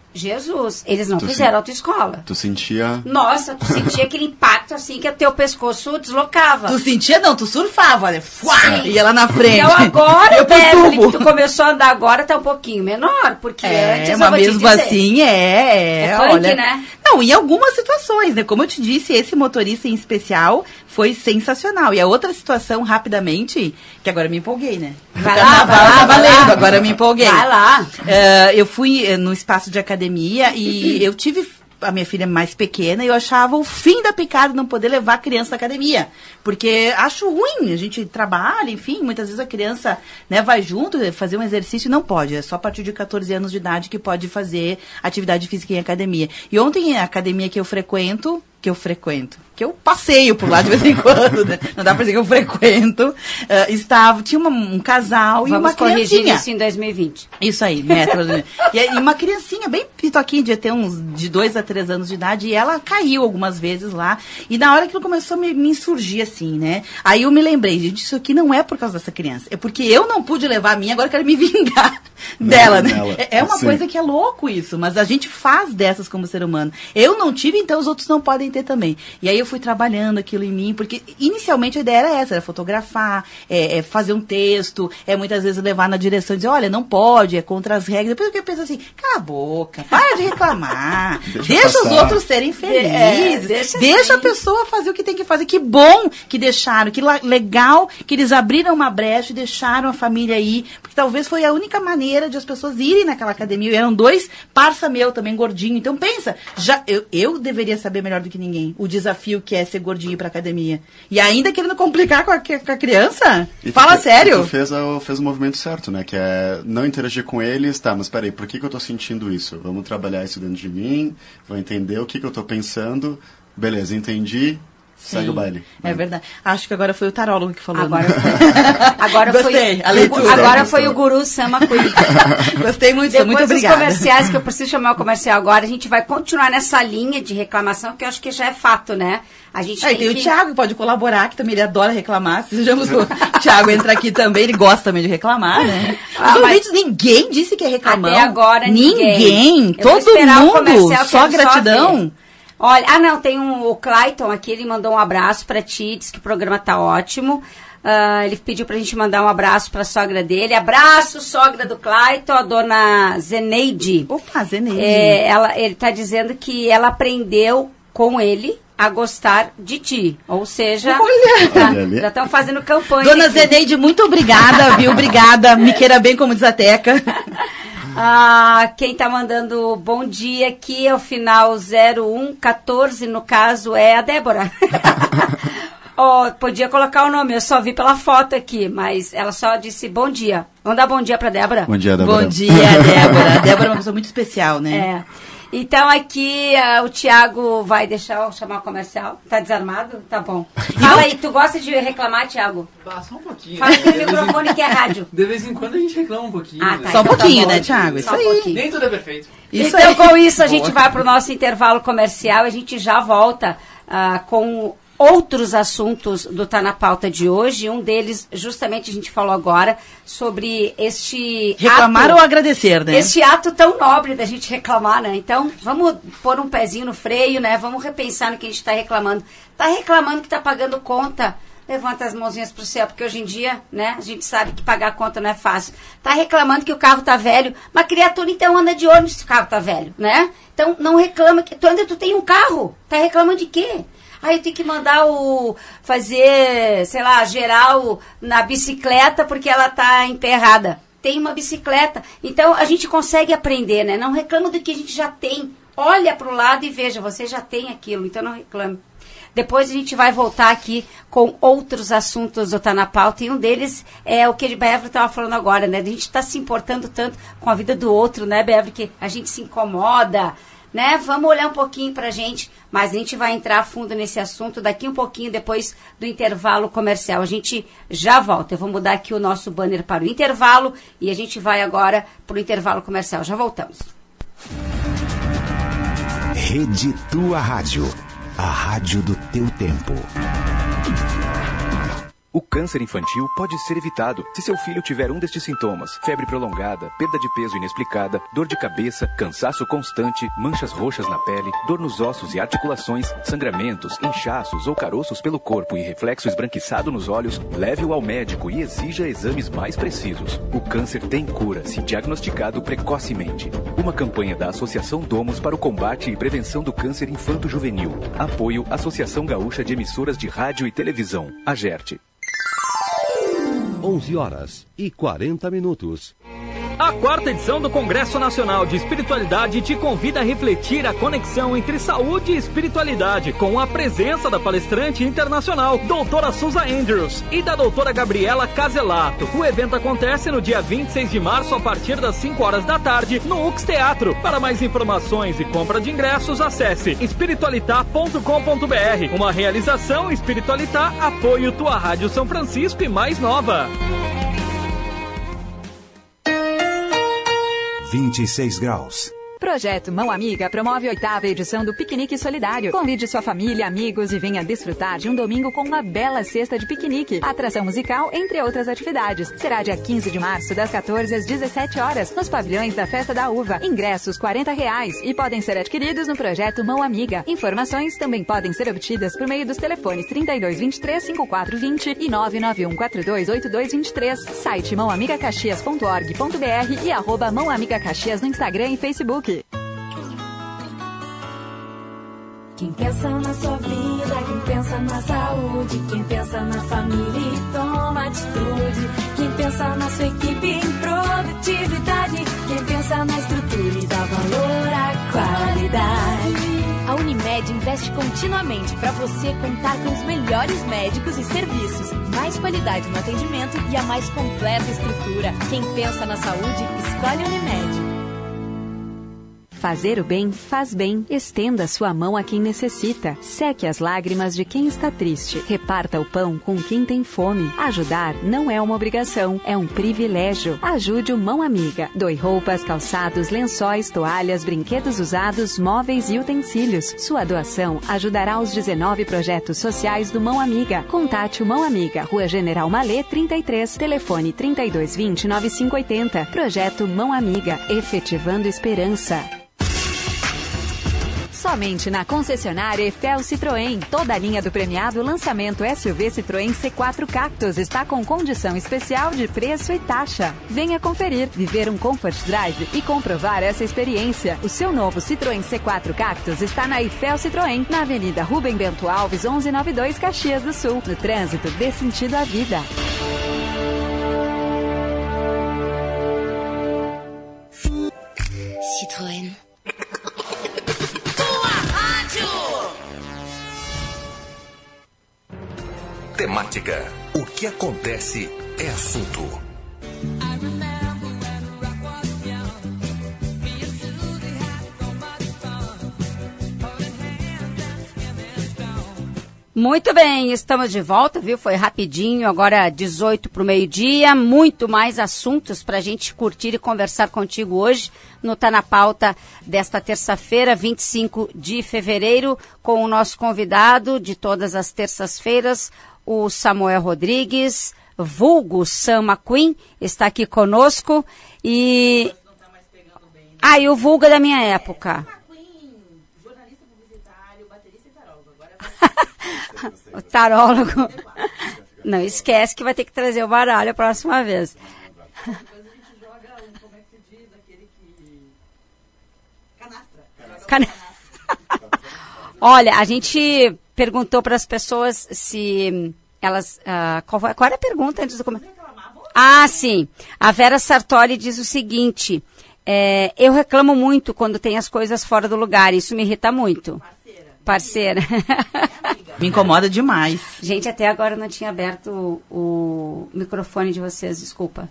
A: Jesus, eles não
B: Tu
A: fizeram
B: sim.
A: autoescola.
B: Tu sentia...
A: Nossa, tu sentia aquele impacto assim que o teu pescoço deslocava.
C: Tu sentia, não, tu surfava, olha, fuá,
A: Sim.
C: ia lá na frente.
A: Então agora,
C: eu pro
A: Beverly,
C: tubo.
A: que tu começou a andar agora, tá um pouquinho menor, porque
C: É,
A: antes eu
C: mas
A: vou te
C: mesmo
A: dizer,
C: assim, é, é,
A: É punk,
C: olha.
A: né?
C: Não, em algumas situações, né? Como eu te disse, esse motorista em especial foi sensacional. E a outra situação, rapidamente, que agora eu me empolguei, né?
A: Vai
C: O
A: lá,
C: carnaval
A: vai lá,
C: tá
A: vai
C: valendo,
A: lá.
C: agora eu me empolguei.
A: Vai lá.
C: Eh, eu fui eh, no espaço de academia e eu tive a minha filha mais pequena e eu achava o fim da picada não poder levar a criança na academia. Porque acho ruim, a gente trabalha, enfim, muitas vezes a criança, né, vai junto fazer um exercício e não pode. É só a partir de catorze anos de idade que pode fazer atividade física em academia. E ontem a academia que eu frequento, que eu frequento, que eu passeio por lá de vez em quando, né? Não dá pra dizer que eu frequento, eh, estava, tinha uma- um casal e
A: Vamos
C: uma
A: corrigir
C: criancinha.
A: isso em dois mil e vinte.
C: Isso aí, metro. e, e uma criancinha bem pitoquinha, de ter uns de dois a três anos de idade, e ela caiu algumas vezes lá. E na hora que ela começou a me, me insurgir assim, né? Aí eu me lembrei, gente, isso aqui não é por causa dessa criança, é porque eu não pude levar a minha, agora eu quero me vingar dela, né?
B: Dela.
C: É, é uma
B: Sim.
C: coisa que é louco isso, mas a gente faz dessas como ser humano. Eu não tive, então os outros não podem ter também. E aí eu fui trabalhando aquilo em mim, porque inicialmente a ideia era essa, era fotografar, é, é fazer um texto, é muitas vezes levar na direção e dizer, olha, não pode, é contra as regras. Depois eu penso assim, cala a boca, para de reclamar,
B: Deixa
C: deixa os
B: passar.
C: outros serem felizes,
A: É, deixa
C: deixa a
A: assim.
C: pessoa fazer o que tem que fazer. Que bom que deixaram, que la- legal que eles abriram uma brecha e deixaram a família ir, porque talvez foi a única maneira de as pessoas irem naquela academia. E eram dois parça meu também, gordinho. Então pensa, já, eu, eu deveria saber melhor do que ninguém o desafio que é ser gordinho pra academia. E ainda querendo complicar com a, com a criança?
B: E tu
C: Fala
B: fe-
C: sério.
B: Tu fez, a- fez o movimento certo, né? Que é não interagir com eles, tá, mas peraí, por que, que eu tô sentindo isso? Vamos trabalhar isso dentro de mim, vou entender o que, que eu tô pensando. Beleza, entendi, segue
C: Sim,
B: o baile.
C: É verdade. Acho que agora foi o tarólogo que falou.
A: Agora
C: né?
A: foi, agora
C: Gostei,
A: foi,
C: a leitura.
A: agora
B: Gostou.
A: foi o guru Sama Cuida.
C: Gostei muito,
A: Depois
C: muito
A: dos
C: obrigada.
A: comerciais, que eu preciso chamar o comercial agora, a gente vai continuar nessa linha de reclamação, que eu acho que já é fato, né? A gente
C: Aí
A: tem
C: tem
A: que...
C: o Thiago que pode colaborar, que também ele adora reclamar. Se sejamos o Thiago entra aqui também, ele gosta também de reclamar, né?
A: Ah,
C: Os
A: mas-
C: ouvintes, ninguém disse que é reclamão.
A: Até agora, ninguém.
C: Ninguém.
A: Eu vou
C: Todo
A: esperar o
C: mundo.
A: comercial,
C: Só
A: quero
C: gratidão.
A: ver. Olha, ah não, tem um, o Clayton aqui, ele mandou um abraço pra ti, disse que o programa tá ótimo. Ah, ele pediu pra gente mandar um abraço pra sogra dele. Abraço, sogra do Clayton, a dona Zeneide.
C: Opa, Zeneide.
A: É, ela, ele tá dizendo que ela aprendeu com ele a a gostar de ti. Ou seja,
C: Olha.
A: tá,
B: Olha
A: já estão fazendo campanha.
C: Dona
A: aqui.
C: Zeneide, muito obrigada, viu? Obrigada. Me queira bem, como diz a Teca.
A: Ah, quem tá mandando bom dia aqui é o final zero um um quatro, no caso é a Débora. Oh, podia colocar o nome, eu só vi pela foto aqui, mas ela só disse bom dia. Vamos dar bom dia pra Débora?
B: Bom dia, Débora.
C: Bom dia, Débora. A Débora é uma pessoa muito especial, né?
A: É. Então aqui uh, o Thiago vai deixar eu chamar o comercial. Tá desarmado? Tá bom. Fala aí, tu gosta de reclamar, Thiago?
D: Ah, só um pouquinho.
A: Fala aqui no microfone que é rádio.
D: De vez em quando a gente reclama um pouquinho.
A: Ah,
D: né?
A: tá,
C: Só um
A: então tá
C: pouquinho,
A: bom.
C: né, Thiago? Isso
A: Só um
C: aí.
A: pouquinho.
D: Nem tudo é perfeito.
C: Isso
A: então,
C: aí.
A: com isso, a gente
D: Boa.
A: vai para o nosso intervalo comercial. A gente já volta uh, com outros assuntos do Tá na Pauta de hoje. Um deles, justamente, a gente falou agora sobre este
C: Reclamar
A: ato,
C: ou agradecer, né?
A: este ato tão nobre da gente reclamar, né? Então, vamos pôr um pezinho no freio, né? Vamos repensar no que a gente está reclamando. Está reclamando que está pagando conta? Levanta as mãozinhas pro céu, porque hoje em dia, né, a gente sabe que pagar a conta não é fácil. Tá reclamando que o carro tá velho, mas criatura então anda de ônibus se o carro tá velho, né? Então não reclama que tu ainda tu tem um carro, tá reclamando de quê? Aí eu tenho que mandar o fazer, sei lá, geral na bicicleta porque ela tá emperrada. Tem uma bicicleta. Então a gente consegue aprender, né? Não reclama do que a gente já tem. Olha pro lado e veja, você já tem aquilo, então não reclame. Depois a gente vai voltar aqui com outros assuntos do Tá na Pauta, e um deles é o que a Beverly estava falando agora, né? A gente está se importando tanto com a vida do outro, né, Beverly? Que a gente se incomoda, né? Vamos olhar um pouquinho pra gente, mas a gente vai entrar a fundo nesse assunto daqui um pouquinho, depois do intervalo comercial. A gente já volta. Eu vou mudar aqui o nosso banner para o intervalo e a gente vai agora para o intervalo comercial. Já voltamos.
E: Rede Tua Rádio. A rádio do teu tempo.
F: O câncer infantil pode ser evitado se seu filho tiver um destes sintomas: febre prolongada, perda de peso inexplicada, dor de cabeça, cansaço constante, manchas roxas na pele, dor nos ossos e articulações, sangramentos, inchaços ou caroços pelo corpo e reflexo esbranquiçado nos olhos. Leve-o ao médico e exija exames mais precisos. O câncer tem cura se diagnosticado precocemente. Uma campanha da Associação Domus para o combate e prevenção do câncer infanto-juvenil. Apoio Associação Gaúcha de Emissoras de Rádio e Televisão. AGERT.
G: onze horas e quarenta minutos.
H: A quarta edição do Congresso Nacional de Espiritualidade te convida a refletir a conexão entre saúde e espiritualidade, com a presença da palestrante internacional, doutora Susa Andrews, e da doutora Gabriela Caselato. O evento acontece no dia vinte e seis de março, a partir das cinco horas da tarde, no U X Teatro. Para mais informações e compra de ingressos, acesse espiritualitá ponto com ponto br. Uma realização Espiritualitá, apoio Tua Rádio São Francisco e Mais Nova.
E: vinte e seis graus.
I: Projeto Mão Amiga promove a oitava edição do Piquenique Solidário. Convide sua família, amigos e venha desfrutar de um domingo com uma bela cesta de piquenique, atração musical, entre outras atividades. Será dia quinze de março, das quatorze às dezessete horas, nos pavilhões da Festa da Uva. Ingressos quarenta reais e podem ser adquiridos no Projeto Mão Amiga. Informações também podem ser obtidas por meio dos telefones trinta e dois, vinte e três, cinquenta e quatro vinte e nove nove um quatro dois oito dois dois três. Site mão amiga caxias ponto org ponto br e arroba Mão Amiga Caxias no Instagram e Facebook.
J: Quem pensa na sua vida, quem pensa na saúde, quem pensa na família e toma atitude, quem pensa na sua equipe em produtividade, quem pensa na estrutura e dá valor à qualidade.
K: A Unimed investe continuamente para você contar com os melhores médicos e serviços, mais qualidade no atendimento e a mais completa estrutura. Quem pensa na saúde, escolhe a Unimed.
I: Fazer o bem faz bem. Estenda sua mão a quem necessita. Seque as lágrimas de quem está triste. Reparta o pão com quem tem fome. Ajudar não é uma obrigação, é um privilégio. Ajude o Mão Amiga. Doe roupas, calçados, lençóis, toalhas, brinquedos usados, móveis e utensílios. Sua doação ajudará os dezenove projetos sociais do Mão Amiga. Contate o Mão Amiga, Rua General Malê, trinta e três, telefone trinta e dois, vinte, noventa e cinco oitenta. Projeto Mão Amiga, efetivando esperança. somente na concessionária Eiffel Citroën. Toda a linha do premiado lançamento S U V Citroën C quatro Cactus está com condição especial de preço e taxa. Venha conferir, viver um Comfort Drive e comprovar essa experiência. O seu novo Citroën C quatro Cactus está na Eiffel Citroën, na Avenida Rubem Bento Alves, onze noventa e dois, Caxias do Sul. No trânsito, dê sentido à vida.
K: Citroën.
L: Temática. O que acontece é assunto.
A: Muito bem, estamos de volta, viu? Foi rapidinho, agora dezoito para o meio-dia. Muito mais assuntos para a gente curtir e conversar contigo hoje no Tá na Pauta desta terça-feira, vinte e cinco de fevereiro, com o nosso convidado de todas as terças-feiras, o Samuel Rodrigues, vulgo Sam McQueen, está aqui conosco. E... Ah, e o vulgo é da minha época. O tarólogo. Não esquece que vai ter que trazer o baralho a próxima vez. Can... Olha, a gente perguntou para as pessoas se elas... Uh, qual, foi, qual era a pergunta antes do começo? Ah, sim. A Vera Sartori diz o seguinte: é, eu reclamo muito quando tem as coisas fora do lugar. Isso me irrita muito. Parceira.
C: Me incomoda demais.
A: Gente, até agora eu não tinha aberto o, o microfone de vocês, desculpa.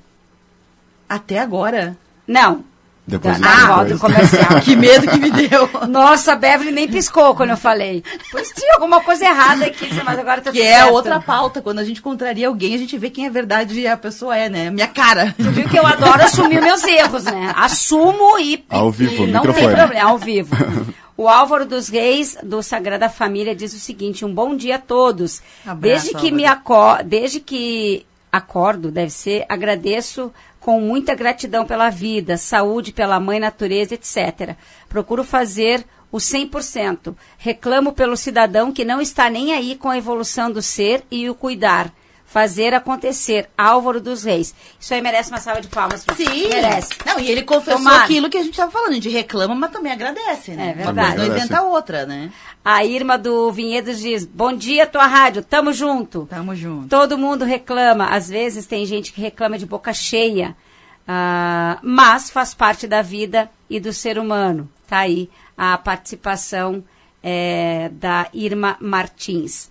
C: Até agora?
A: Não.
B: Depois
A: Na
B: ah,
A: volta do comercial.
C: Que medo que me deu.
A: Nossa, a Beverly nem piscou quando eu falei. Pois tinha alguma coisa errada aqui, mas agora tá tudo
C: Que é
A: certo.
C: outra pauta. Quando a gente contraria alguém, a gente vê quem é verdade e a pessoa é, né? Minha cara.
A: Tu viu que eu adoro assumir meus erros, né? Assumo e...
B: Ao vivo,
A: e não
B: microfone.
A: tem problema, ao vivo. O Álvaro dos Reis, do Sagrada Família, diz o seguinte: um bom dia a todos.
C: Abraço,
A: desde que me aco- Desde que acordo, deve ser, agradeço com muita gratidão pela vida, saúde, pela mãe natureza, etcétera. Procuro fazer o cem por cento. Reclamo pelo cidadão que não está nem aí com a evolução do ser e o cuidar. Fazer acontecer. Álvaro dos Reis. Isso aí merece uma salva de palmas.
C: Sim.
A: Merece.
C: Não, e ele confessou
A: Tomara.
C: aquilo que a gente estava falando. A gente reclama, mas também agradece, né?
A: É verdade.
C: Não inventa outra, né?
A: A Irma do Vinhedos diz: bom dia, tua rádio, tamo junto.
C: Tamo junto.
A: Todo mundo reclama. Às vezes tem gente que reclama de boca cheia. Uh, mas faz parte da vida e do ser humano. Tá aí a participação é, da Irma Martins.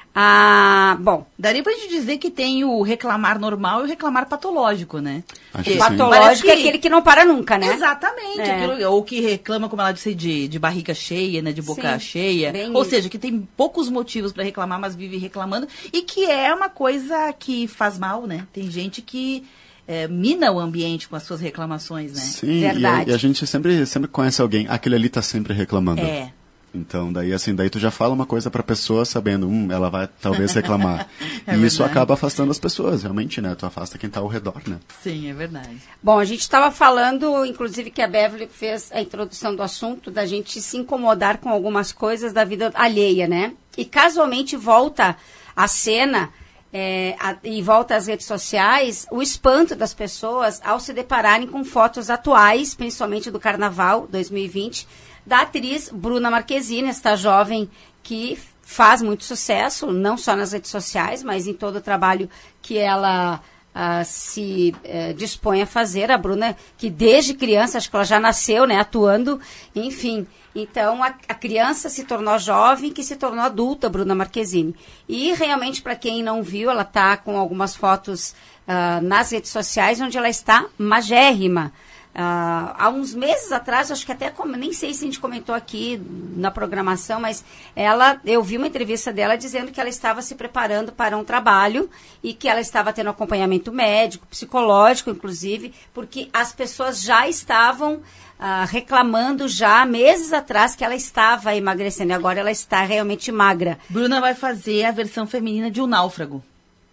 A: Ah, bom.
C: Daria pra gente dizer que tem o reclamar normal e o reclamar patológico, né?
B: Acho
A: O
B: que
A: patológico
C: que...
A: é aquele que não para nunca, né?
C: Exatamente.
A: É.
C: Aquilo, ou que reclama, como ela disse, de, de barriga cheia, né? De boca
A: Sim,
C: cheia.
A: bem
C: Ou
A: isso.
C: seja, que tem poucos motivos para reclamar, mas vive reclamando. E que é uma coisa que faz mal, né? Tem gente que é, mina o ambiente com as suas reclamações, né?
B: Sim,
A: Verdade.
B: e a, e a gente sempre, sempre conhece alguém, aquele ali tá sempre reclamando.
C: É.
B: Então, daí assim, daí tu já fala uma coisa pra pessoa sabendo, hum, ela vai talvez reclamar.
C: É
B: e isso
C: verdade.
B: acaba afastando as pessoas, realmente, né? Tu afasta quem tá ao redor, né?
C: Sim, é verdade.
A: Bom, a gente estava falando, inclusive, que a Beverly fez a introdução do assunto, da gente se incomodar com algumas coisas da vida alheia, né? E casualmente volta à cena é, a, e volta às redes sociais o espanto das pessoas ao se depararem com fotos atuais, principalmente do Carnaval dois mil e vinte, da atriz Bruna Marquezine, esta jovem que faz muito sucesso, não só nas redes sociais, mas em todo o trabalho que ela uh, se uh, dispõe a fazer. A Bruna, que desde criança, acho que ela já nasceu, né, atuando, enfim. Então, a, a criança se tornou jovem, que se tornou adulta, Bruna Marquezine. E, realmente, para quem não viu, ela está com algumas fotos uh, nas redes sociais, onde ela está magérrima. Uh, há uns meses atrás, acho que até, como, nem sei se a gente comentou aqui na programação, mas ela, eu vi uma entrevista dela dizendo que ela estava se preparando para um trabalho e que ela estava tendo acompanhamento médico, psicológico, inclusive, porque as pessoas já estavam uh, reclamando já meses atrás que ela estava emagrecendo e agora ela está realmente magra.
C: Bruna vai fazer a versão feminina de Um Náufrago.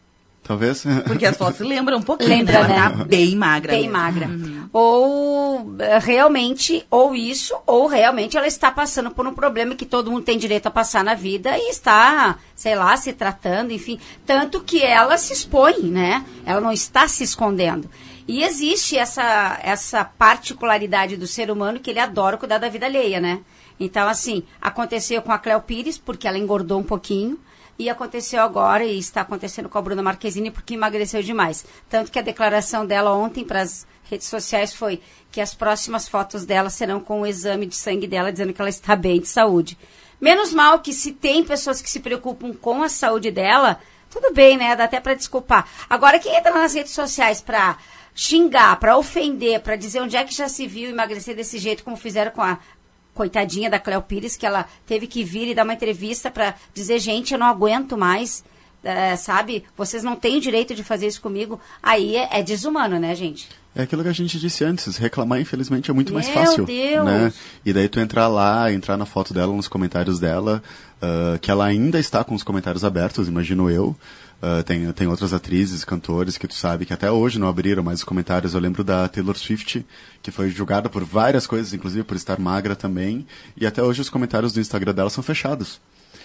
B: Talvez.
C: Porque as fotos lembram um pouquinho.
A: Lembra,
C: ela
A: né?
C: tá bem magra.
A: Bem
C: mesmo.
A: magra.
C: Uhum.
A: Ou realmente, ou isso, ou realmente ela está passando por um problema que todo mundo tem direito a passar na vida e está, sei lá, se tratando, enfim. Tanto que ela se expõe, né? Ela não está se escondendo. E existe essa, essa particularidade do ser humano que ele adora cuidar da vida alheia, né? Então, assim, aconteceu com a Cléo Pires, porque ela engordou um pouquinho, e aconteceu agora, e está acontecendo com a Bruna Marquezine, porque emagreceu demais. Tanto que a declaração dela ontem para as redes sociais foi que as próximas fotos dela serão com o exame de sangue dela, dizendo que ela está bem de saúde. Menos mal que se tem pessoas que se preocupam com a saúde dela, tudo bem, né? Dá até para desculpar. Agora, quem entra nas redes sociais para xingar, para ofender, para dizer onde é que já se viu emagrecer desse jeito, como fizeram com a coitadinha da Cléo Pires, que ela teve que vir e dar uma entrevista para dizer, gente, eu não aguento mais, é, sabe? Vocês não têm o direito de fazer isso comigo. Aí é, é desumano, né, gente?
B: É aquilo que a gente disse antes, reclamar, infelizmente, é muito
A: Meu
B: mais fácil.
A: Deus.
B: Né? E daí tu entrar lá, entrar na foto dela, nos comentários dela, uh, que ela ainda está com os comentários abertos, imagino eu. Uh, tem, tem outras atrizes, cantores que tu sabe que até hoje não abriram mais os comentários. Eu lembro da Taylor Swift, que foi julgada por várias coisas, inclusive por estar magra também. E até hoje os comentários do Instagram dela são fechados.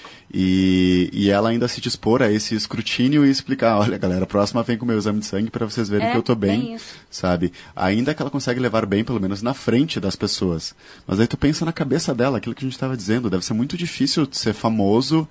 B: E, e ela ainda se dispor a esse escrutínio e explicar, olha galera, a próxima vem com o meu exame de sangue para vocês verem
A: É,
B: que eu tô
A: bem
B: bem,
A: isso.
B: sabe? Ainda que ela consegue levar bem, pelo menos na frente das pessoas. Mas aí tu pensa na cabeça dela, aquilo que a gente estava dizendo, deve ser muito difícil ser famoso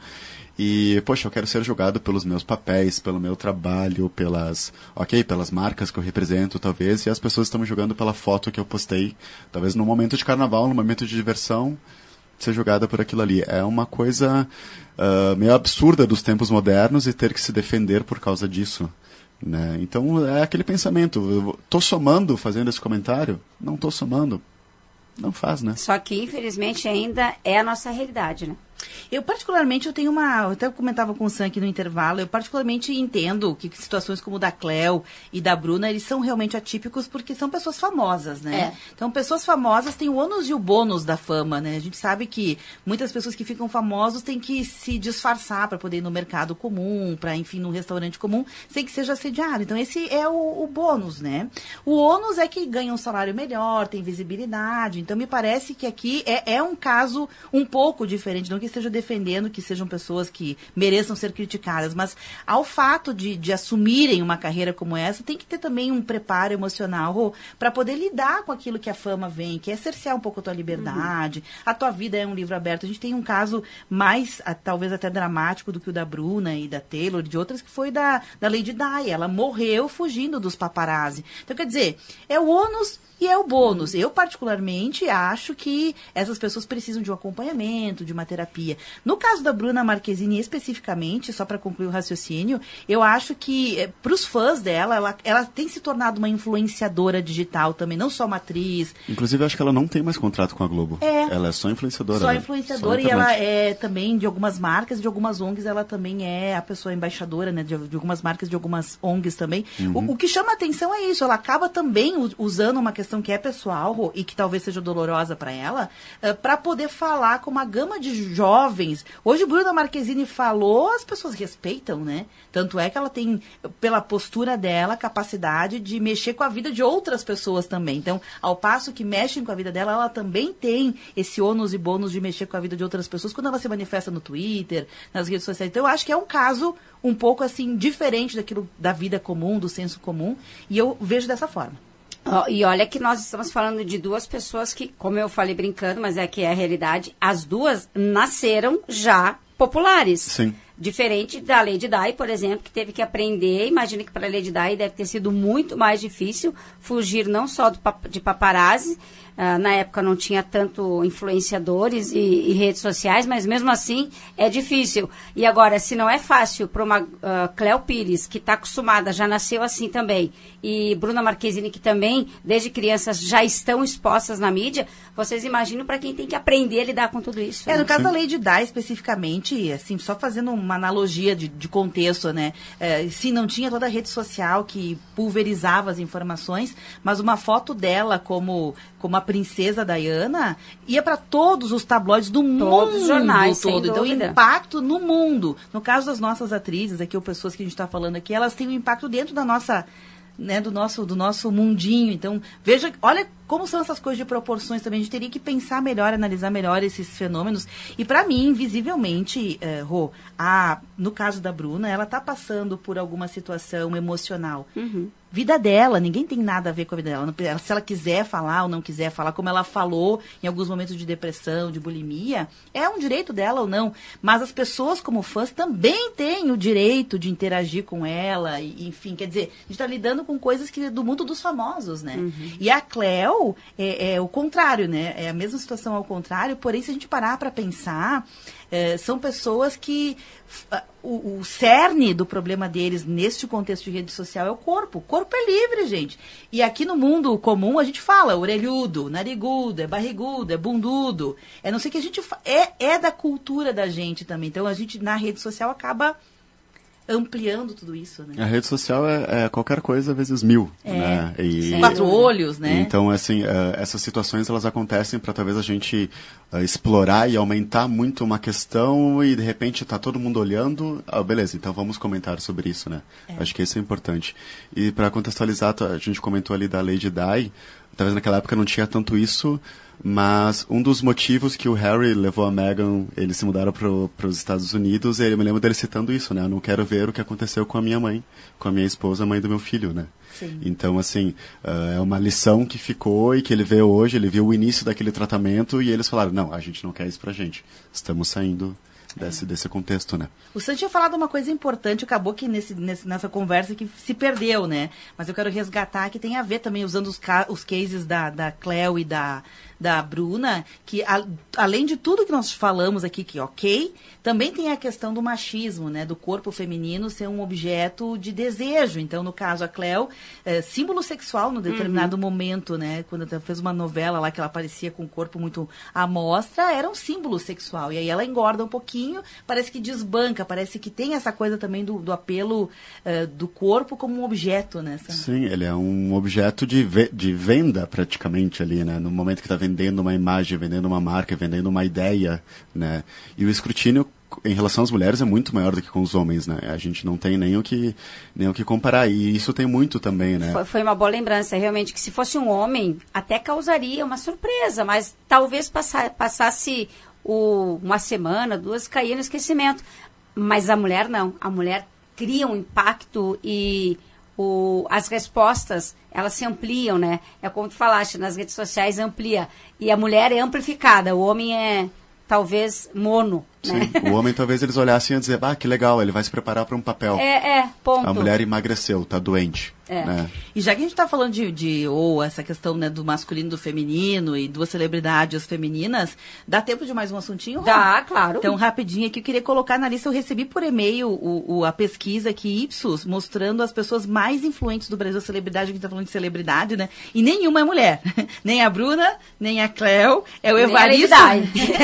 B: e, poxa, eu quero ser julgado pelos meus papéis, pelo meu trabalho, pelas, ok, pelas marcas que eu represento, talvez, e as pessoas estão me julgando pela foto que eu postei, talvez num momento de carnaval, num momento de diversão, ser julgada por aquilo ali. É uma coisa uh, meio absurda dos tempos modernos e ter que se defender por causa disso. Né? Então, é aquele pensamento, eu tô somando fazendo esse comentário? Não tô somando. Não faz, né?
A: Só que, infelizmente, ainda é a nossa realidade, né?
C: Eu, particularmente, eu tenho uma... Eu até comentava com o Sam aqui no intervalo, eu particularmente entendo que situações como o da Cléo e da Bruna, eles são realmente atípicos porque são pessoas famosas, né?
A: É.
C: Então, pessoas famosas têm o ônus e o bônus da fama, né? A gente sabe que muitas pessoas que ficam famosos têm que se disfarçar para poder ir no mercado comum, para, enfim, num restaurante comum, sem que seja assediado. Então, esse é o, o bônus, né? O ônus é que ganha um salário melhor, tem visibilidade. Então, me parece que aqui é, é um caso um pouco diferente, não que esteja defendendo que sejam pessoas que mereçam ser criticadas, mas ao fato de, de assumirem uma carreira como essa, tem que ter também um preparo emocional para poder lidar com aquilo que a fama vem, que é cercear um pouco a tua liberdade, uhum. A tua vida é um livro aberto. A gente tem um caso mais, a, talvez até dramático do que o da Bruna e da Taylor e de outras, que foi da, da Lady Di. Ela morreu fugindo dos paparazzi. Então, quer dizer, é o ônus e é o bônus. Eu, particularmente, acho que essas pessoas precisam de um acompanhamento, de uma terapia. No caso da Bruna Marquezine, especificamente, só para concluir o raciocínio, eu acho que, para os fãs dela, ela, ela tem se tornado uma influenciadora digital também, não só uma atriz.
B: Inclusive, eu acho que ela não tem mais contrato com a Globo.
C: É.
B: Ela é só influenciadora.
C: Só
B: né?
C: influenciadora,
B: só
C: e ela é também de algumas marcas, de algumas O N Gs, ela também é a pessoa embaixadora, né, de, de algumas marcas, de algumas O N Gs também. Uhum. O, o que chama a atenção é isso, ela acaba também usando uma questão que é pessoal e que talvez seja dolorosa para ela, uh, para poder falar com uma gama de jovens. Hoje, Bruna Marquezine falou, as pessoas respeitam, né? Tanto é que ela tem, pela postura dela, capacidade de mexer com a vida de outras pessoas também. Então, ao passo que mexem com a vida dela, ela também tem esse ônus e bônus de mexer com a vida de outras pessoas quando ela se manifesta no Twitter, nas redes sociais. Então, eu acho que é um caso um pouco, assim, diferente daquilo da vida comum, do senso comum, e eu vejo dessa forma.
A: Oh, e olha que nós estamos falando de duas pessoas que, como eu falei brincando, mas é que é a realidade, as duas nasceram já populares.
B: Sim.
A: Diferente da Lady Di, por exemplo, que teve que aprender. Imagina que para a Lady Di deve ter sido muito mais difícil fugir não só do, de paparazzi. Uh, na época não tinha tanto influenciadores e, e redes sociais, mas mesmo assim é difícil. E agora, se não é fácil para uma uh, Cléo Pires, que está acostumada, já nasceu assim também, e Bruna Marquezine, que também, desde crianças, já estão expostas na mídia, vocês imaginam para quem tem que aprender a lidar com tudo isso.
C: É,
A: né?
C: no caso da Lady Di, especificamente, assim, só fazendo uma analogia de, de contexto, né? É, sim, não tinha toda a rede social que pulverizava as informações, mas uma foto dela como, como a princesa Diana, ia para todos os tabloides do mundo
A: Todos os jornais, sem
C: todo. Então,
A: dúvida.
C: impacto no mundo. No caso das nossas atrizes, aqui, ou pessoas que a gente está falando aqui, elas têm um impacto dentro da nossa, né, do nosso, do nosso mundinho. Então, veja, olha como são essas coisas de proporções também. A gente teria que pensar melhor, analisar melhor esses fenômenos. E para mim, visivelmente, uh, Rô, a, no caso da Bruna, ela está passando por alguma situação emocional.
A: Uhum.
C: Vida dela, ninguém tem nada a ver com a vida dela. Se ela quiser falar ou não quiser falar, como ela falou em alguns momentos de depressão, de bulimia, é um direito dela ou não. Mas as pessoas, como fãs, também têm o direito de interagir com ela. E, enfim, quer dizer, a gente está lidando com coisas que, do mundo dos famosos, né? Uhum. E a Cleo é, é o contrário, né? É a mesma situação ao contrário, porém, se a gente parar para pensar, é, são pessoas que... O, o cerne do problema deles neste contexto de rede social é o corpo. O corpo é livre, gente. E aqui no mundo comum a gente fala orelhudo, narigudo, é barrigudo, é bundudo. É não sei o que a gente fa... é, é da cultura da gente também. Então a gente na rede social acaba ampliando tudo isso, né?
B: A rede social é, é qualquer coisa vezes mil,
C: é,
B: né? E,
C: quatro olhos, né?
B: Então, assim, uh, essas situações, elas acontecem para talvez a gente uh, explorar e aumentar muito uma questão e, de repente, tá todo mundo olhando. Ah, beleza, então vamos comentar sobre isso, né? É. Acho que isso é importante. E para contextualizar, a gente comentou ali da Lady Di, talvez naquela época não tinha tanto isso, mas um dos motivos que o Harry levou a Meghan, eles se mudaram para os Estados Unidos, eu me lembro dele citando isso, né? Eu não quero ver o que aconteceu com a minha mãe, com a minha esposa, a mãe do meu filho, né? Sim. Então, assim, uh, é uma lição que ficou e que ele vê hoje, ele viu o início daquele tratamento e eles falaram, não, a gente não quer isso pra gente, estamos saindo desse, é. desse contexto, né?
C: O Santi tinha falado uma coisa importante, acabou que nesse, nesse, nessa conversa que se perdeu, né? Mas eu quero resgatar que tem a ver também, usando os, ca- os cases da, da Cleo e da... da Bruna, que a, além de tudo que nós falamos aqui, que ok, também tem a questão do machismo, né, do corpo feminino ser um objeto de desejo. Então, no caso, a Cleo, é, símbolo sexual no determinado uhum. momento, né, quando ela fez uma novela lá que ela aparecia com o corpo muito à mostra, era um símbolo sexual. E aí ela engorda um pouquinho, parece que desbanca, parece que tem essa coisa também do, do apelo uh, do corpo como um objeto, né?
B: Sim, ele é um objeto de, ve- de venda, praticamente, ali, né, no momento que está vendendo vendendo uma imagem, vendendo uma marca, vendendo uma ideia, né? E o escrutínio em relação às mulheres é muito maior do que com os homens, né? A gente não tem nem o que, nem o que comparar. E isso tem muito também, né?
A: Foi, foi uma boa lembrança, realmente, que se fosse um homem, até causaria uma surpresa, mas talvez passar, passasse o, uma semana, duas, caía no esquecimento. Mas a mulher não. A mulher cria um impacto e... O, as respostas, elas se ampliam, né? É como tu falaste, nas redes sociais amplia. E a mulher é amplificada, o homem é talvez mono,
B: Sim,
A: né?
B: O homem talvez eles olhassem e dizer, ah, que legal, ele vai se preparar para um papel.
A: É, é, ponto.
B: A mulher emagreceu, tá doente.
C: É.
B: Né?
C: E já que a gente está falando de, de ou essa questão, né, do masculino e do feminino e duas celebridades femininas, dá tempo de mais um assuntinho?
A: Dá, claro.
C: Então, rapidinho aqui, eu queria colocar na lista, eu recebi por e-mail o, o, a pesquisa aqui, Ipsos, mostrando as pessoas mais influentes do Brasil, a celebridade, a gente está falando de celebridade, né? E nenhuma é mulher. Nem a Bruna, nem a Cleo, é o
A: nem
C: Evaristo.
A: A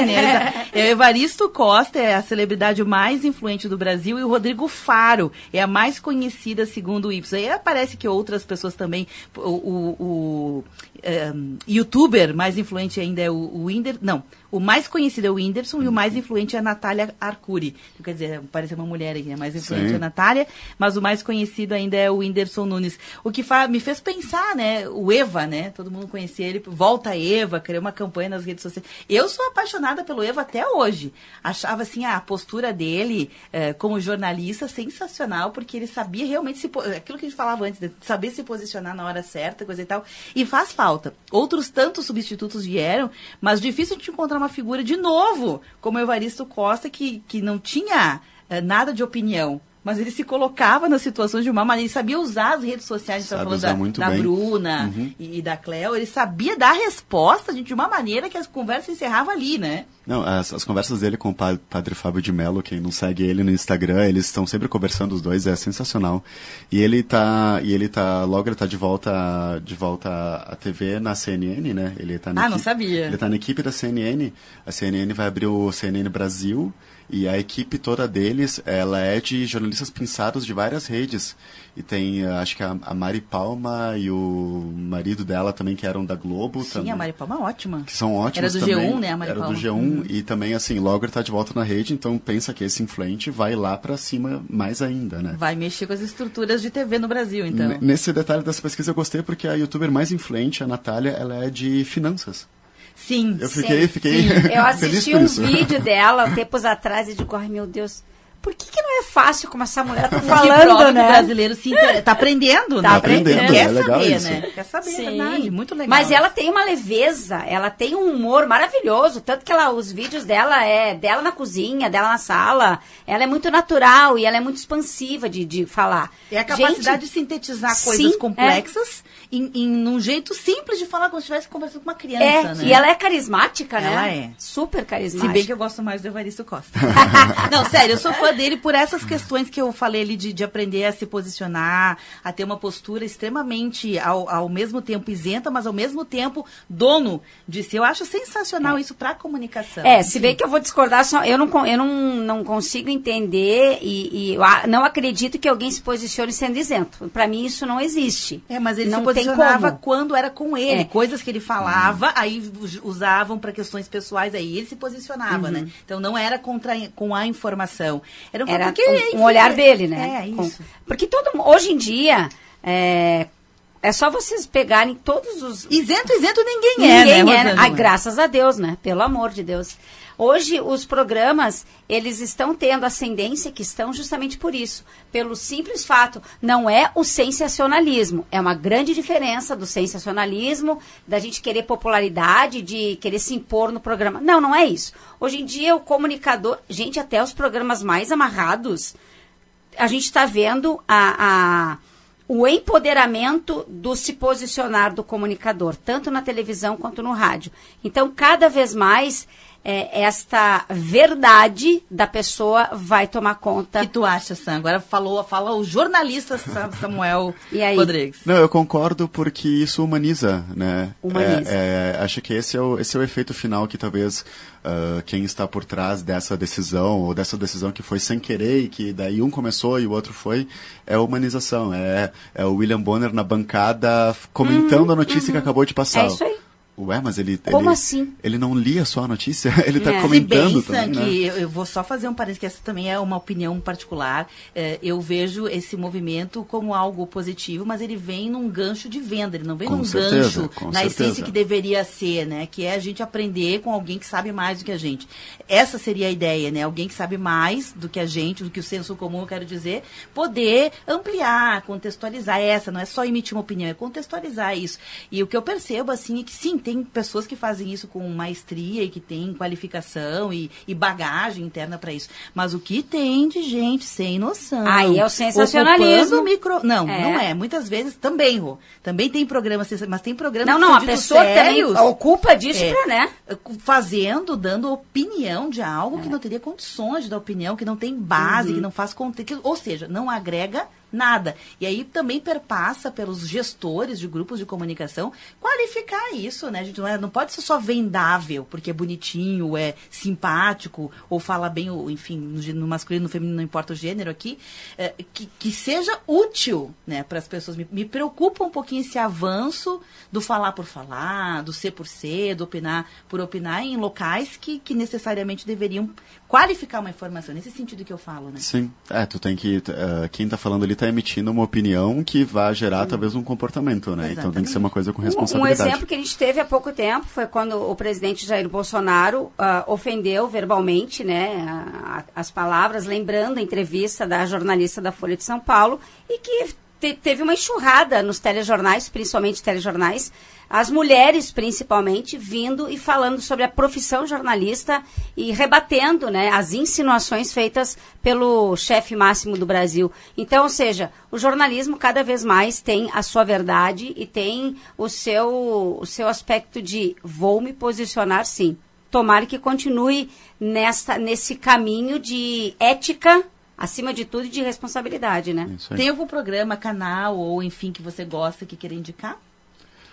C: é o Evaristo Costa, é a celebridade mais influente do Brasil, e o Rodrigo Faro é a mais conhecida, segundo o Ipsos. Aí aparece que outras pessoas também, o, o, o um, youtuber mais influente ainda é o, o Whindersson, não, o mais conhecido é o Whindersson e o mais influente é a Natália Arcuri. Quer dizer, parece uma mulher aqui, a mais influente Sim. é a Natália, mas o mais conhecido ainda é o Whindersson Nunes. O que fa- me fez pensar, né, o Eva, né, todo mundo conhecia ele, Volta Eva, criou uma campanha nas redes sociais. Eu sou apaixonada pelo Eva até hoje. Achava, assim, a postura dele eh, como jornalista sensacional, porque ele sabia realmente, se, aquilo que a gente falava antes, de saber se posicionar na hora certa, coisa e tal, e faz falta. Outros tantos substitutos vieram, mas difícil de encontrar uma figura de novo, como o Evaristo Costa, que, que não tinha eh, nada de opinião, mas ele se colocava nas situações de uma maneira, ele sabia usar as redes sociais, a gente estava falando da, da Bruna uhum. e, e da Cleo, ele sabia dar resposta de, de uma maneira que as conversas encerravam ali, né?
B: Não, as, as conversas dele com o padre, padre Fábio de Mello, quem não segue ele no Instagram, eles estão sempre conversando os dois, é sensacional. E ele tá, e ele tá, logo ele tá de volta, de volta à T V na C N N, né? Ele tá na
C: ah,
B: equipe,
C: não sabia.
B: Ele tá na equipe da C N N, a C N N vai abrir o C N N Brasil, E a equipe toda deles, ela é de jornalistas pensados de várias redes. E tem, acho que a, a Mari Palma e o marido dela também, que eram da Globo.
C: Sim,
B: também,
C: a Mari Palma é ótima.
B: Que são ótimos
C: também. Era do
B: também.
C: G um, né, a Mari
B: Era
C: Palma.
B: do G um. Hum. E também, assim, logo ele tá de volta na rede, então pensa que esse influente vai lá pra cima mais ainda, né?
C: Vai mexer com as estruturas de T V no Brasil, então.
B: N- nesse detalhe dessa pesquisa eu gostei porque a youtuber mais influente, a Natália, ela é de finanças.
C: Sim.
B: Eu fiquei,
A: sim,
B: fiquei
A: sim. Eu assisti um
B: isso.
A: vídeo dela tempos atrás e digo, ai meu Deus, por que, que não é fácil como essa mulher tá
C: Que
A: falando,
C: prova
A: né?
C: que o brasileiro se inter... tá aprendendo,
A: Tá
C: né?
B: aprendendo,
C: Quer
B: é legal
C: saber,
B: isso.
C: né? Quer saber,
A: Sim.
C: é verdade, muito legal.
A: Mas ela tem uma leveza, ela tem um humor maravilhoso, tanto que ela, os vídeos dela é dela na cozinha, dela na sala, ela é muito natural e ela é muito expansiva de, de falar.
C: É a capacidade
A: Gente,
C: de sintetizar coisas
A: sim,
C: complexas é. em, em num jeito simples de falar, como se estivesse conversando com uma criança,
A: É,
C: né?
A: e ela é carismática, né?
C: Ela é.
A: Super
C: Se
A: carismática.
C: bem que eu gosto mais do Evaristo Costa. Não, sério, eu sou fã dele por essas questões que eu falei ali de, de aprender a se posicionar, a ter uma postura extremamente, ao, ao mesmo tempo isenta, mas ao mesmo tempo dono de si. Eu acho sensacional é. isso para a comunicação.
A: É, se bem que eu vou discordar, só, eu, não, eu não, não consigo entender e, e eu não acredito que alguém se posicione sendo isento. Para mim isso não existe.
C: É, mas ele
A: não
C: se posicionava
A: tem como.
C: quando era com ele.
A: É.
C: Coisas que ele falava, aí usavam para questões pessoais, aí ele se posicionava, uhum. né? Então não era contra, com a informação. Era, um,
A: era
C: porque,
A: um,
C: enfim,
A: um olhar dele, né?
C: É, isso.
A: Porque todo, hoje em dia, é, é só vocês pegarem todos os...
C: Isento, isento ninguém,
A: ninguém
C: é, né?
A: é, né? Ai, graças a Deus, né? Pelo amor de Deus. Hoje, os programas, eles estão tendo ascendência que estão justamente por isso. Pelo simples fato, não é o sensacionalismo. É uma grande diferença do sensacionalismo, da gente querer popularidade, de querer se impor no programa. Não, não é isso. Hoje em dia, o comunicador... Gente, até os programas mais amarrados, a gente está vendo a... a o empoderamento do se posicionar do comunicador, tanto na televisão quanto no rádio. Então, cada vez mais, é, esta verdade da pessoa vai tomar conta.
C: O que tu acha, Sam? Agora falou, fala o jornalista Samuel
A: e aí?
C: Rodrigues.
B: Não, eu concordo porque isso humaniza, né?
A: Humaniza.
B: É, é, acho que esse é, o, esse é o efeito final que talvez uh, quem está por trás dessa decisão, ou dessa decisão que foi sem querer e que daí um começou e o outro foi, é a humanização. É, é o William Bonner na bancada comentando uhum, a notícia uhum. que acabou de passar.
A: É isso aí.
B: Ué, mas ele...
A: Como
B: ele,
A: assim?
B: Ele não lia só a notícia, ele está
C: é.
B: comentando
C: Se bem,
B: também,
C: Sam,
B: né?
C: que eu, eu vou só fazer um parênteses, que essa também é uma opinião particular. É, eu vejo esse movimento como algo positivo, mas ele vem num gancho de venda, ele não vem
B: com
C: num
B: certeza,
C: gancho
B: com
C: na
B: certeza.
C: essência que deveria ser, né? Que é a gente aprender com alguém que sabe mais do que a gente. Essa seria a ideia, né? Alguém que sabe mais do que a gente, do que o senso comum, eu quero dizer, poder ampliar, contextualizar essa, não é só emitir uma opinião, é contextualizar isso. E o que eu percebo, assim, é que sim, tem pessoas que fazem isso com maestria e que tem qualificação e, e bagagem interna para isso. Mas o que tem de gente sem noção?
A: Aí é o sensacionalismo.
C: Micro... Não,
A: é.
C: não é. Muitas vezes também, Rô. Também tem programas, mas tem programas
A: não,
C: que
A: não,
C: são
A: a pessoa
C: sérios,
A: também ocupa disso
C: é,
A: pra, né?
C: Fazendo, dando opinião de algo é. que não teria condições de dar opinião, que não tem base, uhum. que não faz contexto, ou seja, não agrega nada. E aí também perpassa pelos gestores de grupos de comunicação qualificar isso, né? A gente não, é, não pode ser só vendável, porque é bonitinho, é simpático, ou fala bem, ou, enfim, no, no masculino, no feminino, não importa o gênero aqui, é, que, que seja útil, né, para as pessoas. Me, me preocupa um pouquinho esse avanço do falar por falar, do ser por ser, do opinar por opinar em locais que, que necessariamente deveriam qualificar uma informação, nesse sentido que eu falo, né?
B: Sim, é, tu tem que, uh, quem está falando ali está emitindo uma opinião que vai gerar hum. talvez um comportamento, né? Exatamente. Então tem que ser uma coisa com responsabilidade.
A: Um, um exemplo que a gente teve há pouco tempo foi quando o presidente Jair Bolsonaro uh, ofendeu verbalmente, né, a, a, as palavras, lembrando a entrevista da jornalista da Folha de São Paulo, e que te, teve uma enxurrada nos telejornais, principalmente telejornais, as mulheres, principalmente, vindo e falando sobre a profissão jornalista e rebatendo, né, as insinuações feitas pelo chefe máximo do Brasil. Então, ou seja, o jornalismo cada vez mais tem a sua verdade e tem o seu, o seu aspecto de vou me posicionar sim. Tomara que continue nessa, nesse caminho de ética, acima de tudo, e de responsabilidade, né?
C: Tem algum programa, canal ou, enfim, que você gosta, que queira indicar?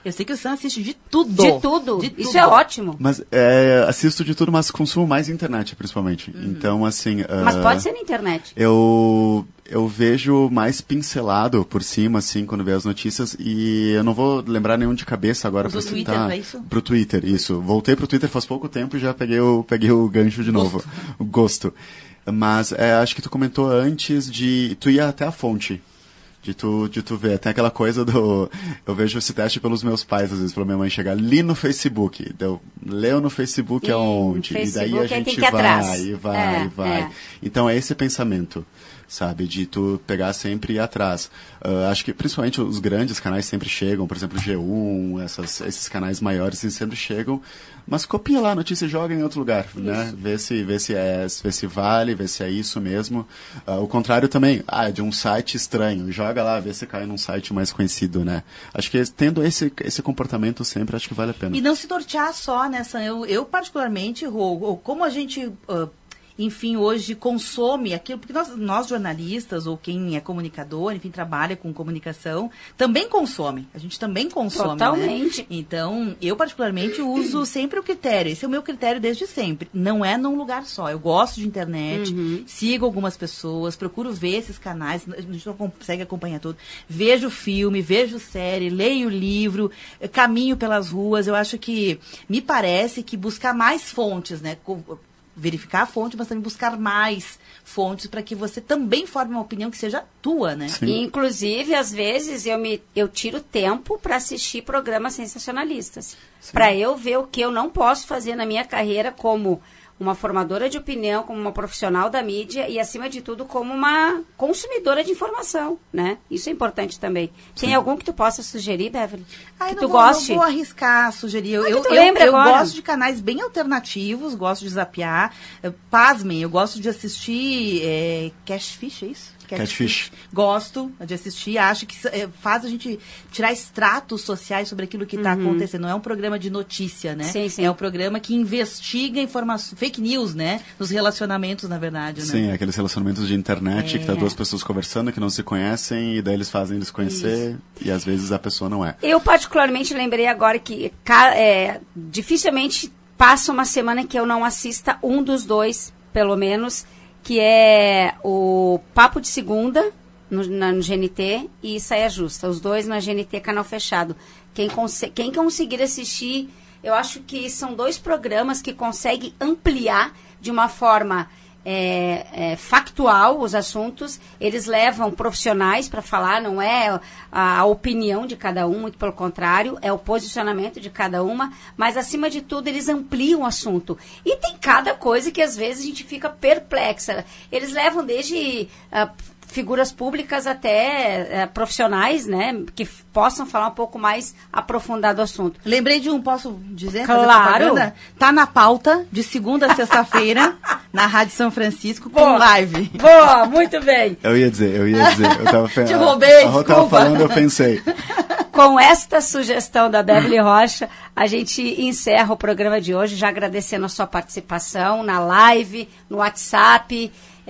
C: Eu sei que o Sam assiste de tudo.
A: De tudo.
C: De
A: Isso
C: tudo.
A: é ótimo.
B: Mas é, assisto de tudo, mas consumo mais internet, principalmente.
C: Uhum.
B: Então, assim...
A: Mas
B: uh,
A: pode ser na internet.
B: Eu, eu vejo mais pincelado por cima, assim, quando vejo as notícias. E eu não vou lembrar nenhum de cabeça agora para citar.
C: Twitter, não é isso?
B: Pro Twitter, isso. Voltei pro Twitter faz pouco tempo e já peguei o, peguei o gancho de novo.
C: Gosto.
B: O gosto. Mas é, acho que tu comentou antes de... Tu ia até a fonte. De tu, de tu ver. Tem aquela coisa do... Eu vejo esse teste pelos meus pais, às vezes, pela minha mãe chegar ali no Facebook. Eu leio no Facebook aonde?
A: Facebook,
B: e daí a
A: tem
B: gente
A: que ir
B: vai,
A: atrás.
B: e vai,
A: É,
B: e vai.
A: é.
B: Então é esse pensamento, sabe? De tu pegar sempre e ir atrás. Uh, acho que principalmente os grandes canais sempre chegam, por exemplo, G um, essas, esses canais maiores eles sempre chegam. Mas copia lá a notícia e joga em outro lugar, isso. Né? Vê se, vê, se é, vê se vale, vê se é isso mesmo. Uh, o contrário também, ah, é de um site estranho, joga lá, vê se cai num site mais conhecido, né? Acho que tendo esse, esse comportamento sempre, acho que vale a pena.
C: E não se nortear só nessa... Eu, eu particularmente, Rô, como a gente... Uh, enfim, hoje consome aquilo, porque nós, nós jornalistas, ou quem é comunicador, enfim, trabalha com comunicação, também consome. A gente também consome,
A: Totalmente.
C: Né? Então, eu particularmente uso sempre o critério. Esse é o meu critério desde sempre. Não é num lugar só. Eu gosto de internet, uhum. sigo algumas pessoas, procuro ver esses canais, a gente não consegue acompanhar tudo. Vejo filme, vejo série, leio livro, caminho pelas ruas. Eu acho que, me parece que buscar mais fontes, né? Verificar a fonte, mas também buscar mais fontes para que você também forme uma opinião que seja tua, né?
A: E, inclusive, às vezes, eu, me, eu tiro tempo para assistir programas sensacionalistas. Para eu ver o que eu não posso fazer na minha carreira como uma formadora de opinião, como uma profissional da mídia e, acima de tudo, como uma consumidora de informação, né? Isso é importante também. Sim. Tem algum que tu possa sugerir, Beverly?
C: Ai,
A: que
C: não
A: tu
C: vou,
A: goste?
C: Não vou arriscar sugerir. Eu, eu, eu, eu gosto de canais bem alternativos, gosto de zapear. Eu, pasmem, eu gosto de assistir é, Catfish, é isso?
B: Catfish.
C: Gosto de assistir, acho que é, faz a gente tirar extratos sociais sobre aquilo que está uhum. acontecendo. Não é um programa de notícia, né?
A: Sim, sim.
C: É um programa que investiga informações, fake news, né? Nos relacionamentos, na verdade, né?
B: Sim, aqueles relacionamentos de internet
C: é.
B: que tá duas pessoas conversando, que não se conhecem, e daí eles fazem eles conhecer, Isso. e às vezes a pessoa não é.
A: Eu particularmente lembrei agora que é, dificilmente passa uma semana que eu não assista um dos dois, pelo menos, que é o Papo de Segunda, no, na, no G N T, e Saia Justa. Os dois na G N T, canal fechado. Quem, cons- quem conseguir assistir, eu acho que são dois programas que conseguem ampliar de uma forma é, é, factual os assuntos. Eles levam profissionais para falar, não é a, a opinião de cada um, muito pelo contrário, é o posicionamento de cada uma, mas acima de tudo eles ampliam o assunto. E tem cada coisa que às vezes a gente fica perplexa. Eles levam desde uh, figuras públicas até uh, profissionais, né, que f- possam falar um pouco mais aprofundado o assunto.
C: Lembrei de um, posso dizer?
A: Claro.
C: Tá na pauta, de segunda a sexta-feira, na Rádio São Francisco, com
A: Boa.
C: live.
A: Boa, muito bem.
B: Eu ia dizer, eu ia dizer. Eu tava
C: Te roubei,
B: a Rô tava falando, eu pensei.
A: Com esta sugestão da Beverly Rocha, a gente encerra o programa de hoje, já agradecendo a sua participação na live, no WhatsApp.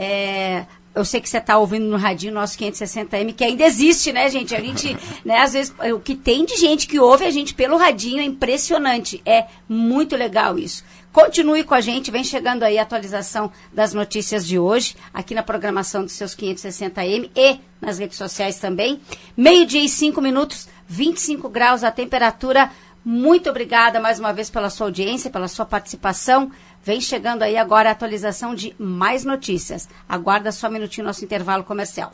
A: É, eu sei que você está ouvindo no radinho nosso quinhentos e sessenta M, que ainda existe, né, gente? A gente, né, às vezes, o que tem de gente que ouve a gente pelo radinho é impressionante. É muito legal isso. Continue com a gente, vem chegando aí a atualização das notícias de hoje, aqui na programação dos seus quinhentos e sessenta M e nas redes sociais também. Meio-dia e cinco minutos, vinte e cinco graus a temperatura. Muito obrigada mais uma vez pela sua audiência, pela sua participação. Vem chegando aí agora a atualização de mais notícias. Aguarda só um minutinho nosso intervalo comercial.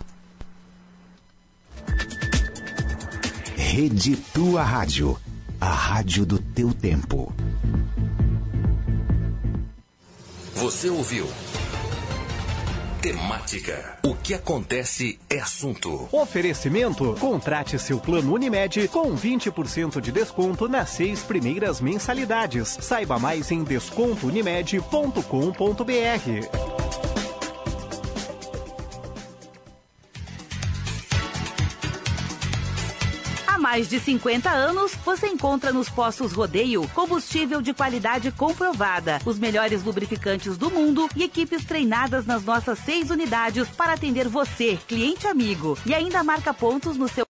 E: Rede Tua Rádio, a rádio do teu tempo.
L: Você ouviu? Temática. O que acontece é assunto.
M: Oferecimento. Contrate seu plano Unimed com vinte por cento de desconto nas seis primeiras mensalidades. Saiba mais em desconto unimed ponto com ponto b r.
C: Há mais de cinquenta anos, você encontra nos postos Rodeio combustível de qualidade comprovada, os melhores lubrificantes do mundo e equipes treinadas nas nossas seis unidades para atender você, cliente amigo, e ainda marca pontos no seu